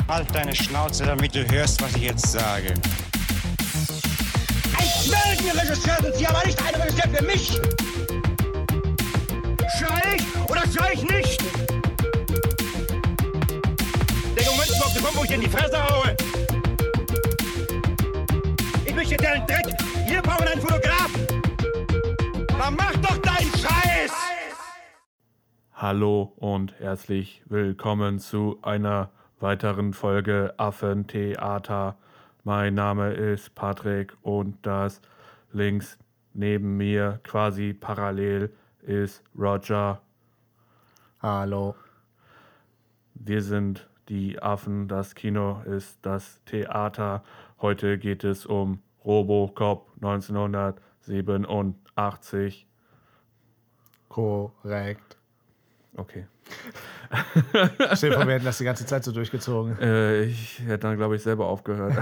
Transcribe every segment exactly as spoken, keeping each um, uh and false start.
Halt deine Schnauze, damit du hörst, was ich jetzt sage. Ein Meldenregisseur sind Sie, aber nicht ein Regisseur für mich! Schrei ich oder schrei ich nicht? Der Moment ist auf den Punkt, wo ich dir in die Fresse haue! Ich möchte deinen Dreck! Wir brauchen einen Fotografen! Dann mach doch deinen Scheiß! Hallo und herzlich willkommen zu einer weiteren Folge Affentheater. Mein Name ist Patrick und das links neben mir, quasi parallel, ist Roger. Hallo. Wir sind die Affen, das Kino ist das Theater. Heute geht es um Robocop neunzehnhundertsiebenundachtzig. Korrekt. Okay. Stell dir vor, wir hätten das die ganze Zeit so durchgezogen. Äh, ich hätte dann, glaube ich, selber aufgehört.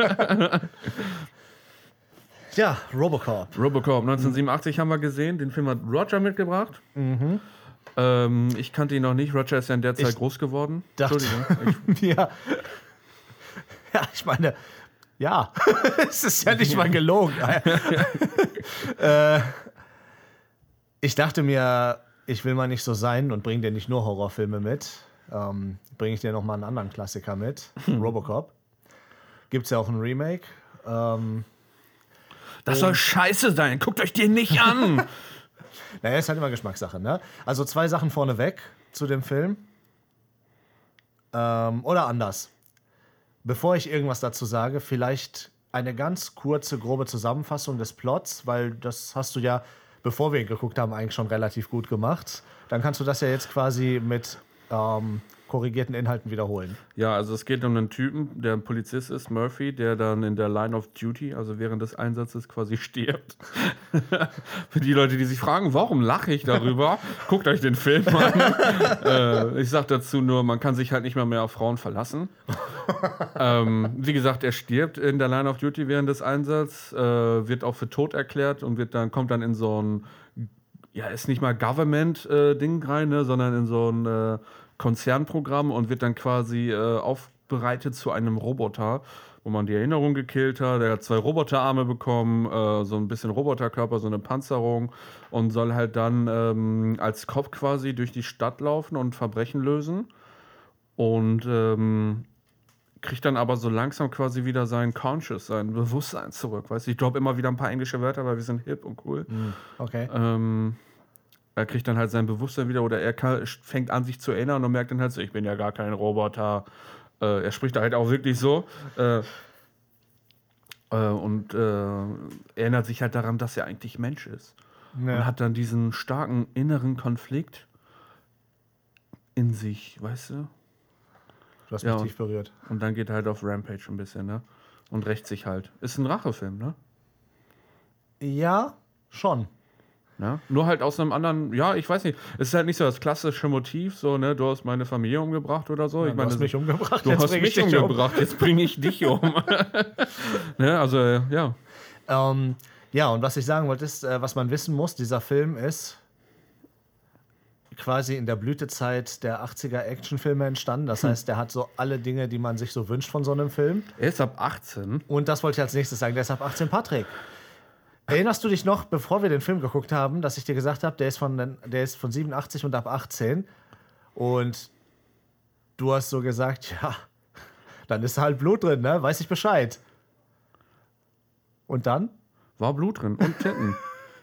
Ja, Robocop. Robocop neunzehnhundertsiebenundachtzig haben wir gesehen. Den Film hat Roger mitgebracht. Mhm. Ähm, ich kannte ihn noch nicht. Roger ist ja in der Zeit Ich groß geworden. Dachte, Entschuldigung. Ich, ja. ja, ich meine, ja, es ist ja nicht mal gelogen. äh, ich dachte mir, ich will mal nicht so sein und bring dir nicht nur Horrorfilme mit. Ähm, bringe ich dir noch mal einen anderen Klassiker mit. Robocop. Gibt's ja auch ein Remake. Ähm, das soll scheiße sein. Guckt euch den nicht an. Naja, ist halt immer Geschmackssache, ne? Also zwei Sachen vorneweg zu dem Film. Ähm, oder anders. Bevor ich irgendwas dazu sage, vielleicht eine ganz kurze, grobe Zusammenfassung des Plots, weil das hast du ja, bevor wir ihn geguckt haben, eigentlich schon relativ gut gemacht. Dann kannst du das ja jetzt quasi mit ähm, korrigierten Inhalten wiederholen. Ja, also es geht um einen Typen, der ein Polizist ist, Murphy, der dann in der Line of Duty, also während des Einsatzes quasi stirbt. Für die Leute, die sich fragen, warum lache ich darüber? Guckt euch den Film an. äh, ich sag dazu nur, man kann sich halt nicht mehr, mehr auf Frauen verlassen. ähm, wie gesagt, er stirbt in der Line of Duty während des Einsatzes, äh, wird auch für tot erklärt und wird dann, kommt dann in so ein, ja, ist nicht mal Government-Ding äh, rein, ne, sondern in so ein äh, Konzernprogramm und wird dann quasi äh, aufbereitet zu einem Roboter, wo man die Erinnerung gekillt hat. Er hat zwei Roboterarme bekommen, äh, so ein bisschen Roboterkörper, so eine Panzerung und soll halt dann ähm, als Cop quasi durch die Stadt laufen und Verbrechen lösen und ähm, kriegt dann aber so langsam quasi wieder sein Conscious, sein Bewusstsein zurück. Weißt du, ich droppe immer wieder ein paar englische Wörter, weil wir sind hip und cool. Okay. Ähm, er kriegt dann halt sein Bewusstsein wieder oder er kann, fängt an, sich zu erinnern und merkt dann halt so, ich bin ja gar kein Roboter. Äh, er spricht da halt auch wirklich so. Äh, äh, und äh, erinnert sich halt daran, dass er eigentlich Mensch ist. Ja. Und hat dann diesen starken inneren Konflikt in sich, weißt du? Du hast mich ja, tief berührt. Und dann geht er halt auf Rampage ein bisschen, ne? Und rächt sich halt. Ist ein Rachefilm, ne? Ja, schon. Ja? Nur halt aus einem anderen, ja, ich weiß nicht, es ist halt nicht so das klassische Motiv, so, ne, du hast meine Familie umgebracht oder so. Ja, ich meine, du hast mich umgebracht, du jetzt hast bring mich ich dich umgebracht, um. jetzt bringe ich dich um. Ne, also, äh, ja. Ähm, ja, und was ich sagen wollte, ist, äh, was man wissen muss, dieser Film ist quasi in der Blütezeit der achtziger Actionfilme entstanden. Das heißt, der hat so alle Dinge, die man sich so wünscht von so einem Film. Er ist ab achtzehn. Und das wollte ich als nächstes sagen, der ist ab achtzehn, Patrick. Erinnerst du dich noch, bevor wir den Film geguckt haben, dass ich dir gesagt habe, der ist von, der ist von siebenundachtzig und ab achtzehn? Und du hast so gesagt, ja, dann ist da halt Blut drin, ne? Weiß ich Bescheid. Und dann? War Blut drin und Titten.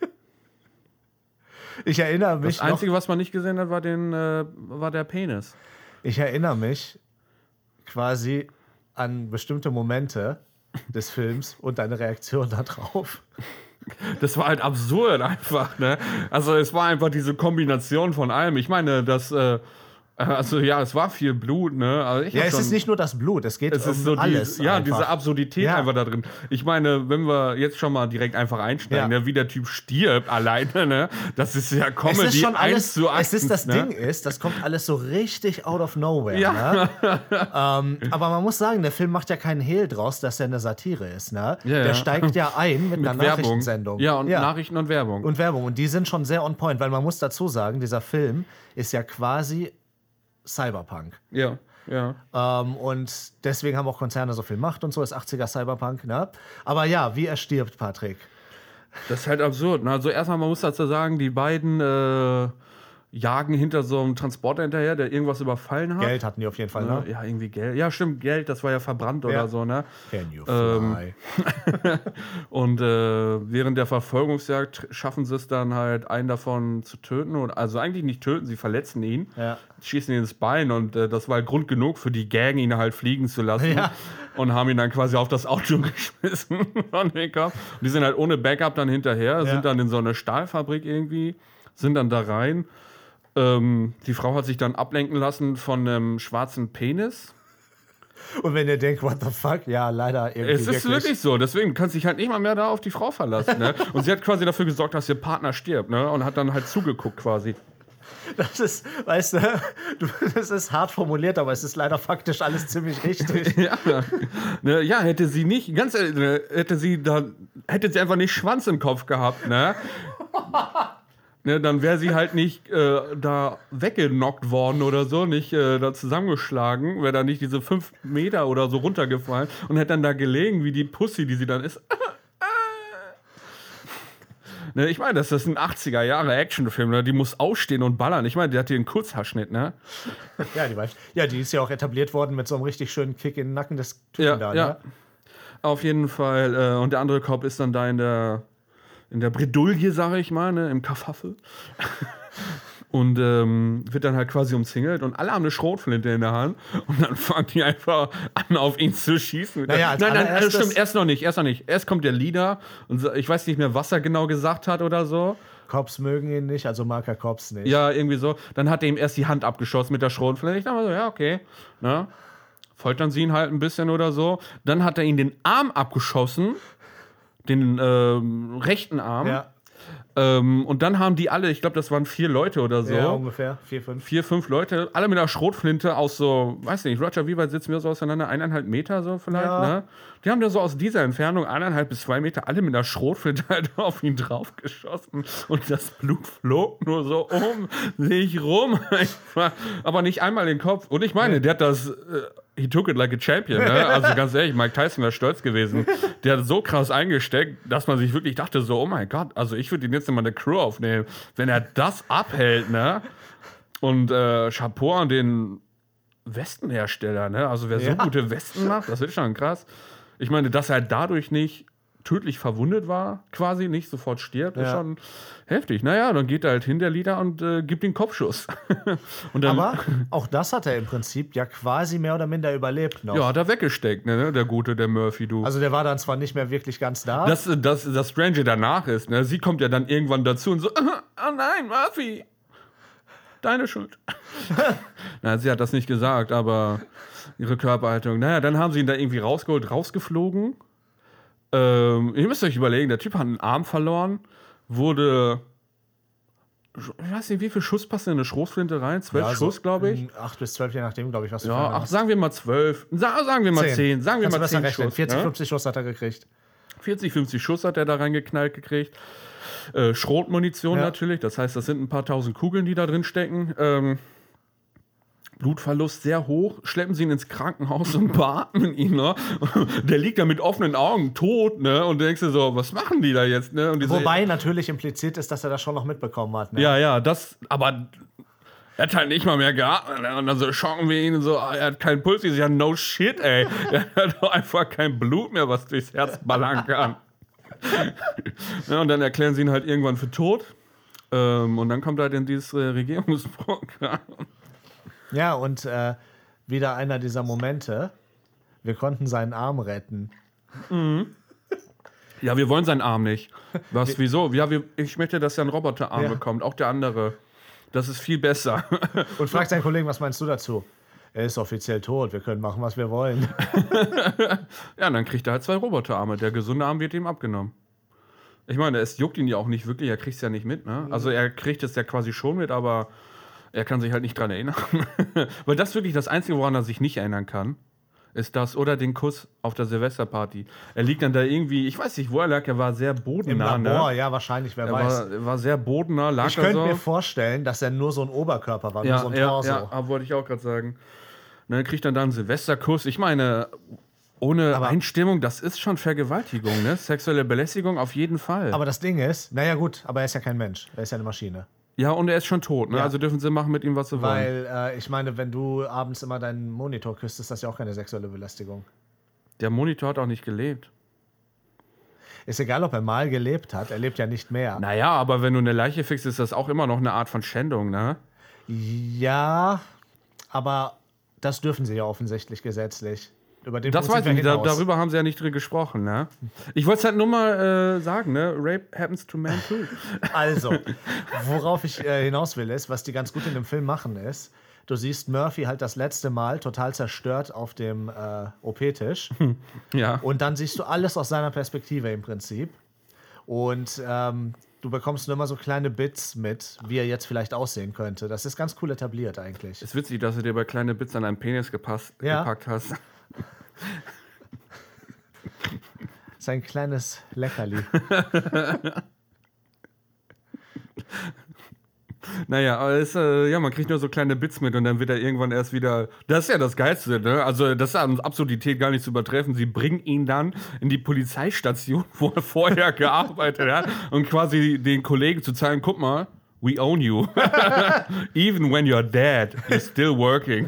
Ich erinnere mich Das Einzige, noch, was man nicht gesehen hat, war, den, äh, war der Penis. Ich erinnere mich quasi an bestimmte Momente des Films und deine Reaktion darauf. Das war halt absurd einfach, ne? Also es war einfach diese Kombination von allem. Ich meine, das, äh, also ja, es war viel Blut, ne? Also ich ja, es schon, ist nicht nur das Blut, es geht es um ist so alles. Die, ja, einfach. diese Absurdität ja. einfach da drin. Ich meine, wenn wir jetzt schon mal direkt einfach einsteigen, ja. ne, wie der Typ stirbt alleine, ne? Das ist ja Comedy es ist schon alles, eins zu eins. Es ist das ne? Ding ist, das kommt alles so richtig out of nowhere. Ja. Ne? ähm, aber man muss sagen, der Film macht ja keinen Hehl draus, dass er eine Satire ist. Ne? Ja, der ja. steigt ja ein mit, mit einer Werbung. Nachrichtensendung. Ja, und ja. Nachrichten und Werbung. Und Werbung. Und die sind schon sehr on point, weil man muss dazu sagen, dieser Film ist ja quasi Cyberpunk. Ja. Ja. Ähm, und deswegen haben auch Konzerne so viel Macht und so, ist achtziger Cyberpunk. Ne? Aber ja, wie er stirbt, Patrick. Das ist halt absurd. Ne? Also erstmal, man muss dazu sagen, die beiden äh, jagen hinter so einem Transporter hinterher, der irgendwas überfallen hat. Geld hatten die auf jeden Fall, ne? Ja, irgendwie Geld. Ja, stimmt, Geld, das war ja verbrannt oder Ja. so, ne? Can you Ähm, fly? Und äh, während der Verfolgungsjagd schaffen sie es dann halt, einen davon zu töten. Und, also eigentlich nicht töten, sie verletzen ihn, Ja. schießen ihn ins Bein und äh, das war halt Grund genug für die Gang, ihn halt fliegen zu lassen. Ja. Und haben ihn dann quasi auf das Auto geschmissen von den Kopf. Und die sind halt ohne Backup dann hinterher, Ja. sind dann in so eine Stahlfabrik irgendwie, sind dann da rein. Ähm, die Frau hat sich dann ablenken lassen von einem schwarzen Penis. Und wenn ihr denkt, what the fuck, ja, leider irgendwie Es ist wirklich so, deswegen kannst du dich halt nicht mal mehr da auf die Frau verlassen. Ne? Und sie hat quasi dafür gesorgt, dass ihr Partner stirbt, ne? Und hat dann halt zugeguckt quasi. Das ist, weißt du, du, das ist hart formuliert, aber es ist leider faktisch alles ziemlich richtig. Ja, ne? Ja, hätte sie nicht, ganz ehrlich, ne? hätte sie da, hätte sie einfach nicht Schwanz im Kopf gehabt, ne? Ne, dann wäre sie halt nicht äh, da weggenockt worden oder so, nicht äh, da zusammengeschlagen, wäre da nicht diese fünf Meter oder so runtergefallen und hätte dann da gelegen, wie die Pussy, die sie dann ist. Ne, ich meine, das ist ein achtziger Jahre Actionfilm, ne? Die muss ausstehen und ballern. Ich meine, die hat hier einen Kurzhaarschnitt, ne? Ja, die, weiß- ja, die ist ja auch etabliert worden mit so einem richtig schönen Kick in den Nacken des Typen Ja, da. ja. Ne? Auf jeden Fall. Äh, und der andere Cop ist dann da in der in der Bredouille, sage ich mal, ne? Im Kafaffel. Und ähm, wird dann halt quasi umzingelt und alle haben eine Schrotflinte in der Hand und dann fangen die einfach an, auf ihn zu schießen. Naja, als nein, nein, das allererstes- stimmt, erst noch nicht, erst noch nicht. Erst kommt der Leader und sa- ich weiß nicht mehr, was er genau gesagt hat oder so. Cops mögen ihn nicht, also mag er Cops nicht. Ja, irgendwie so. Dann hat er ihm erst die Hand abgeschossen mit der Schrotflinte. Ich dachte mir so, ja, okay. Ne? Foltern sie ihn halt ein bisschen oder so. Dann hat er ihn den Arm abgeschossen. Den ähm, rechten Arm. Ja, Ähm, und dann haben die alle, ich glaube, das waren vier Leute oder so. ja, ungefähr, vier, fünf. Vier, fünf Leute, alle mit einer Schrotflinte aus so, weiß nicht, Roger, wie weit sitzen wir so auseinander? Eineinhalb Meter so vielleicht, Ja. ne? Die haben da so aus dieser Entfernung, eineinhalb bis zwei Meter, alle mit einer Schrotflinte halt auf ihn draufgeschossen. Und das Blut flog nur so um sich rum. Einfach. Aber nicht einmal in den Kopf. Und ich meine, der hat das, äh, he took it like a champion, ne? Also ganz ehrlich, Mike Tyson wäre stolz gewesen. Der hat so krass eingesteckt, dass man sich wirklich dachte so, oh mein Gott, also ich würde ihn jetzt in meine Crew aufnehmen. Wenn er das abhält, ne? Und äh, Chapeau an den Westenhersteller, ne? Also wer so Ja. gute Westen macht, das ist schon krass. Ich meine, dass er halt dadurch nicht tödlich verwundet war, quasi nicht sofort stirbt, ist Ja. schon heftig. Naja, dann geht er halt hin, der Leader, und äh, gibt den Kopfschuss. Und dann, Aber auch das hat er im Prinzip ja quasi mehr oder minder überlebt noch. ja, hat er weggesteckt, ne? Der gute, der Murphy, du. Also der war dann zwar nicht mehr wirklich ganz da. Das, das, das Strange danach ist, ne? Sie kommt ja dann irgendwann dazu und so, oh nein, Murphy, deine Schuld. Na, sie hat das nicht gesagt, aber ihre Körperhaltung. Naja, dann haben sie ihn da irgendwie rausgeholt, rausgeflogen. Ähm, ihr müsst euch überlegen, der Typ hat einen Arm verloren, wurde, ich weiß nicht, wie viel Schuss passen in eine Schrotflinte rein? Zwölf Ja, so, Schuss, glaube ich. mm, Acht bis zwölf, je nachdem, glaube ich, was du Ja, vorhin ach, hast. sagen wir mal zwölf. Sa sagen wir mal Zehn. zehn. Sagen wir Kannst du mal besser zehn rechnen. Schuss. vierzig, ne? fünfzig Schuss hat er gekriegt. vierzig, fünfzig Schuss hat er da reingeknallt gekriegt. Äh, Schrotmunition Ja. natürlich, das heißt, das sind ein paar tausend Kugeln, die da drin stecken. Ähm, Blutverlust sehr hoch. Schleppen sie ihn ins Krankenhaus und beatmen ihn. Ne? Der liegt da mit offenen Augen tot. Ne? Und du denkst dir so, was machen die da jetzt? Ne? Und die Wobei natürlich impliziert ist, dass er das schon noch mitbekommen hat. Ne? ja, ja, das, aber er hat halt nicht mal mehr geatmet. Ne? Und dann so schocken wir ihn so, ah, er hat keinen Puls. Ich sage, no shit, ey. Er hat doch einfach kein Blut mehr, was durchs Herz ballern kann. Ja, und dann erklären sie ihn halt irgendwann für tot. Ähm, und dann kommt er halt in dieses äh, Regierungsprogramm. Ja, und äh, wieder einer dieser Momente. Wir konnten seinen Arm retten. Ja, wir wollen seinen Arm nicht. Was, wieso? Ja, wir, ich möchte, dass er einen Roboterarm Ja. bekommt. Auch der andere. Das ist viel besser. Und fragt seinen Kollegen, was meinst du dazu? Er ist offiziell tot, wir können machen, was wir wollen. Ja, dann kriegt er halt zwei Roboterarme. Der gesunde Arm wird ihm abgenommen. Ich meine, es juckt ihn ja auch nicht wirklich. Er kriegt es ja nicht mit, ne? Also er kriegt es ja quasi schon mit, aber er kann sich halt nicht dran erinnern. Weil das wirklich das Einzige, woran er sich nicht erinnern kann, ist das oder den Kuss auf der Silvesterparty. Er liegt dann da irgendwie, ich weiß nicht, wo er lag, er war sehr Im bodennah. Labor, Ne? ja, wahrscheinlich, wer Er weiß. war, er war sehr bodennah, lag Ich er könnte so. mir vorstellen, dass er nur so ein Oberkörper war, nur Ja, so ein ja, Torso. ja, wollte ich auch gerade sagen. Ne, kriegt dann da einen Silvesterkuss. Ich meine, ohne Aber- Einstimmung, das ist schon Vergewaltigung, ne? Sexuelle Belästigung auf jeden Fall. Aber das Ding ist, naja gut, aber er ist ja kein Mensch, er ist ja eine Maschine. ja, und er ist schon tot, ne? Ja. Also dürfen sie machen mit ihm, was sie wollen. Weil, äh, ich meine, wenn du abends immer deinen Monitor küsst, ist das ja auch keine sexuelle Belästigung. Der Monitor hat auch nicht gelebt. Ist egal, ob er mal gelebt hat, er lebt ja nicht mehr. Naja, aber wenn du eine Leiche fixst, ist das auch immer noch eine Art von Schändung, ne? Ja, aber das dürfen sie ja offensichtlich gesetzlich. Über den Das Punkt weiß sind ich wir nicht, da, hinaus. darüber haben sie ja nicht drin gesprochen, ne? Ich wollte es halt nur mal äh, sagen, ne? Rape happens to men too. Also, worauf ich äh, hinaus will, ist, was die ganz gut in dem Film machen, ist, du siehst Murphy halt das letzte Mal total zerstört auf dem äh, O P-Tisch. Ja. Und dann siehst du alles aus seiner Perspektive im Prinzip. Und ähm, du bekommst nur immer so kleine Bits mit, wie er jetzt vielleicht aussehen könnte. Das ist ganz cool etabliert eigentlich. Ist witzig, dass du dir bei kleine Bits an einen Penis gepasst, Ja. gepackt hast. Sein kleines Leckerli. Naja, aber es, äh, ja, man kriegt nur so kleine Bits mit und dann wird er irgendwann erst wieder. Das ist ja das Geilste, ne? Also, das ist an Absurdität gar nicht zu übertreffen. Sie bringen ihn dann in die Polizeistation, wo er vorher gearbeitet hat, und quasi den Kollegen zu zeigen: guck mal, we own you. Even when you're dead, you're still working.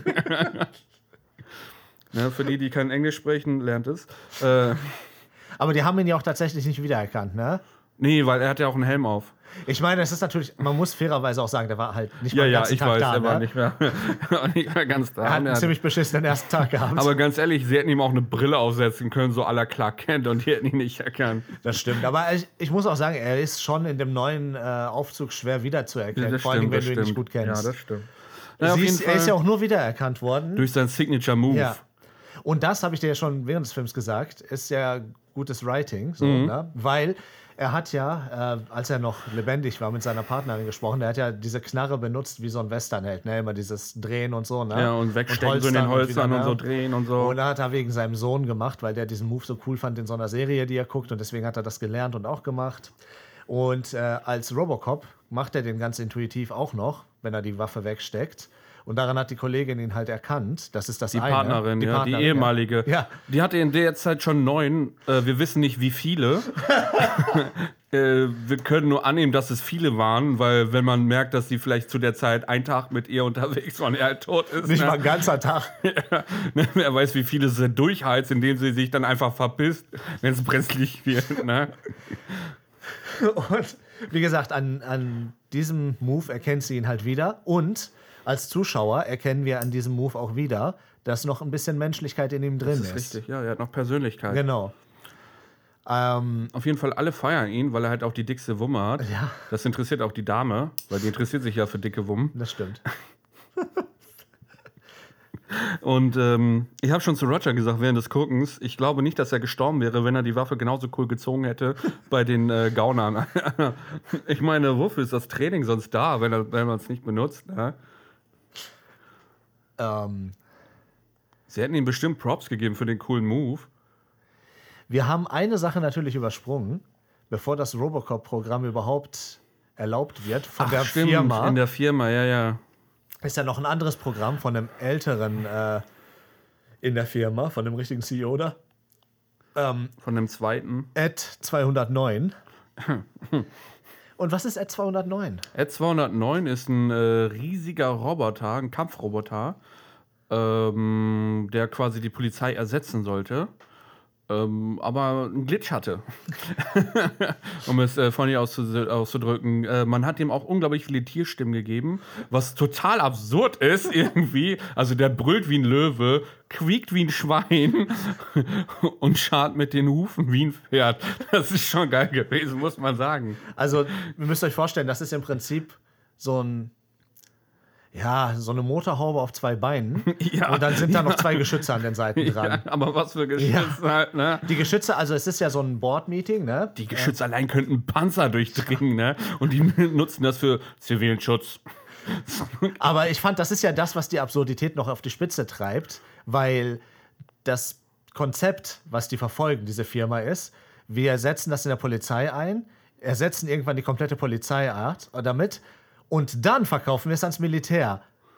Ne, für die, die kein Englisch sprechen, lernt es. Äh, Aber die haben ihn ja auch tatsächlich nicht wiedererkannt, ne? nee, weil er hat ja auch einen Helm auf. Ich meine, es ist natürlich, man muss fairerweise auch sagen, der war halt nicht Ja, mal den ja, ganzen ich Tag weiß, da. er war ne? nicht mehr, nicht mehr ganz da. Er hat einen Er hat- ziemlich beschissenen ersten Tag gehabt. Aber ganz ehrlich, sie hätten ihm auch eine Brille aufsetzen können, so à la Clark Kent, und die hätten ihn nicht erkannt. Das stimmt, aber ich, ich muss auch sagen, er ist schon in dem neuen äh, Aufzug schwer wiederzuerkennen, vor allem, wenn du ihn nicht gut kennst. Ja, das stimmt. Na, auf Sie jeden ist, er ist ja Fall auch nur wiedererkannt worden. durch seinen Signature Move. Ja. Und das habe ich dir ja schon während des Films gesagt, ist ja gutes Writing, so, Mhm. ne? Weil er hat ja, äh, als er noch lebendig war, mit seiner Partnerin gesprochen, der hat ja diese Knarre benutzt wie so ein Westernheld, ne? Immer dieses Drehen und so, ne? Ja, und wegstecken so in den Holstern und so drehen und so. Und er hat er wegen seinem Sohn gemacht, weil der diesen Move so cool fand in so einer Serie, die er guckt, und deswegen hat er das gelernt und auch gemacht. Und äh, als Robocop macht er den ganz intuitiv auch noch, wenn er die Waffe wegsteckt. Und daran hat die Kollegin ihn halt erkannt. Das ist das Die eine. Partnerin, ja, Partnerin, die ehemalige. Ja. Die hatte in der Zeit schon neun. Äh, wir wissen nicht, wie viele. äh, wir können nur annehmen, dass es viele waren, weil wenn man merkt, dass sie vielleicht zu der Zeit einen Tag mit ihr unterwegs waren, er halt tot ist. Nicht ne? mal ein ganzer Tag. Ne, wer weiß, wie viele sie durchheizt, indem sie sich dann einfach verpisst, wenn es brenzlig wird. Ne? Und wie gesagt, an, an diesem Move erkennt sie ihn halt wieder. Und als Zuschauer erkennen wir an diesem Move auch wieder, dass noch ein bisschen Menschlichkeit in ihm drin Das ist. ist richtig, ja, er hat noch Persönlichkeit. Genau. Ähm, Auf jeden Fall, alle feiern ihn, weil er halt auch die dickste Wumme hat. Ja. Das interessiert auch die Dame, weil die interessiert sich ja für dicke Wummen. das stimmt. Und ähm, ich habe schon zu Roger gesagt während des Guckens, ich glaube nicht, dass er gestorben wäre, wenn er die Waffe genauso cool gezogen hätte bei den äh, Gaunern. Ich meine, wofür ist das Training sonst da, wenn, er, wenn man es nicht benutzt? Ne? Ähm, Sie hätten ihm bestimmt Props gegeben für den coolen Move. wir haben eine Sache natürlich übersprungen, bevor das Robocop-Programm überhaupt erlaubt wird von der stimmt, Firma. in der Firma, ja, ja. ist ja noch ein anderes Programm von einem älteren äh, in der Firma, von dem richtigen C E O da. Ähm, Von dem zweiten. Ed zweihundertneun. Und was ist Ed zweihundertneun? Ed zweihundertneun ist ein äh, riesiger Roboter, ein Kampfroboter, ähm, der quasi die Polizei ersetzen sollte, ähm, aber einen Glitch hatte. Um es äh, von hier auszu- auszudrücken. Äh, man hat ihm auch unglaublich viele Tierstimmen gegeben, was total absurd ist irgendwie. Also der brüllt wie ein Löwe, quiekt wie ein Schwein und scharrt mit den Hufen wie ein Pferd. Das ist schon geil gewesen, muss man sagen. Also, ihr müsst euch vorstellen, das ist im Prinzip so ein, ja, so eine Motorhaube auf zwei Beinen. Ja, und dann sind da noch zwei Geschütze an den Seiten dran. Ja, aber was für Geschütze Ja. halt, ne? Die Geschütze, also es ist ja so ein Board-Meeting, ne? Die Geschütze allein könnten Panzer durchdringen, ne? Und die nutzen das für zivilen Schutz. Aber ich fand, das ist ja das, was die Absurdität noch auf die Spitze treibt, weil das Konzept, was die verfolgen, diese Firma ist, wir setzen das in der Polizei ein, ersetzen irgendwann die komplette Polizeiart damit und dann verkaufen wir es ans Militär.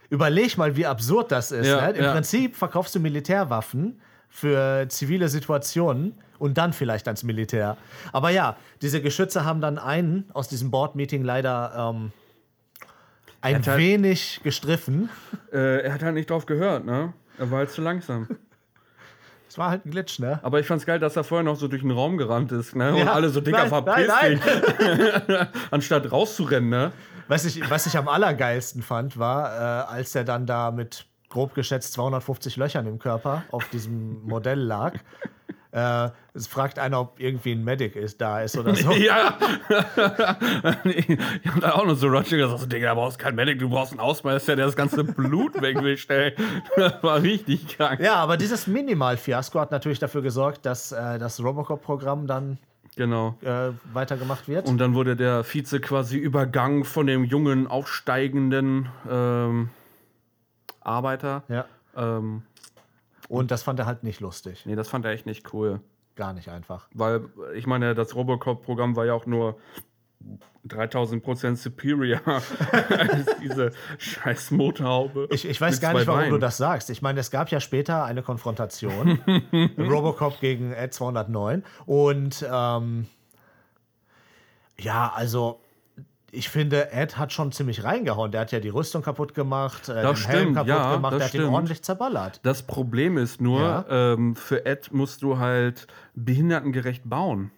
überleg mal, wie absurd das ist. Ja, Ne? Im ja. Prinzip verkaufst du Militärwaffen für zivile Situationen und dann vielleicht ans Militär. Aber ja, diese Geschütze haben dann einen aus diesem Board-Meeting leider ähm, ein hat halt- wenig gestriffen. Äh, er hat halt nicht drauf gehört, ne? Er war halt zu langsam. Das war halt ein Glitch, ne? Aber ich fand's geil, dass er vorher noch so durch den Raum gerannt ist, ne? Und Ja. alle so dicker Nein, verpisst nein, dich. Anstatt rauszurennen, ne? Was ich, was ich am allergeilsten fand, war, äh, als er dann da mit grob geschätzt zweihundertfufzig Löchern im Körper auf diesem Modell lag. Äh, es fragt einer, ob irgendwie ein Medic ist, da ist oder so. Ja. Ich hab da auch noch so Roger gesagt, so, Digga, du brauchst keinen Medic, du brauchst einen Ausmeister, der das ganze Blut wegwischt, ey. Das war richtig krank. Ja, aber dieses Minimal-Fiasko hat natürlich dafür gesorgt, dass äh, das Robocop-Programm dann Genau. äh, weitergemacht wird. Und dann wurde der Vize quasi übergangen von dem jungen, aufsteigenden ähm, Arbeiter. ja. Ähm, Und das fand er halt nicht lustig. nee, das fand er echt nicht cool. Gar nicht einfach. Weil, ich meine, das Robocop-Programm war ja auch nur dreitausend Prozent superior als diese scheiß Motorhaube. Ich, ich weiß mit gar zwei nicht, warum Beinen. du das sagst. Ich meine, es gab ja später eine Konfrontation. Robocop gegen Ed zweihundertneun. Und ähm, ja, also ich finde, Ed hat schon ziemlich reingehauen. Der hat ja die Rüstung kaputt gemacht, äh, den Das Helm stimmt, kaputt ja, gemacht, das der hat ihn stimmt. ordentlich zerballert. Das Problem ist nur, Ja. ähm, für Ed musst du halt behindertengerecht bauen.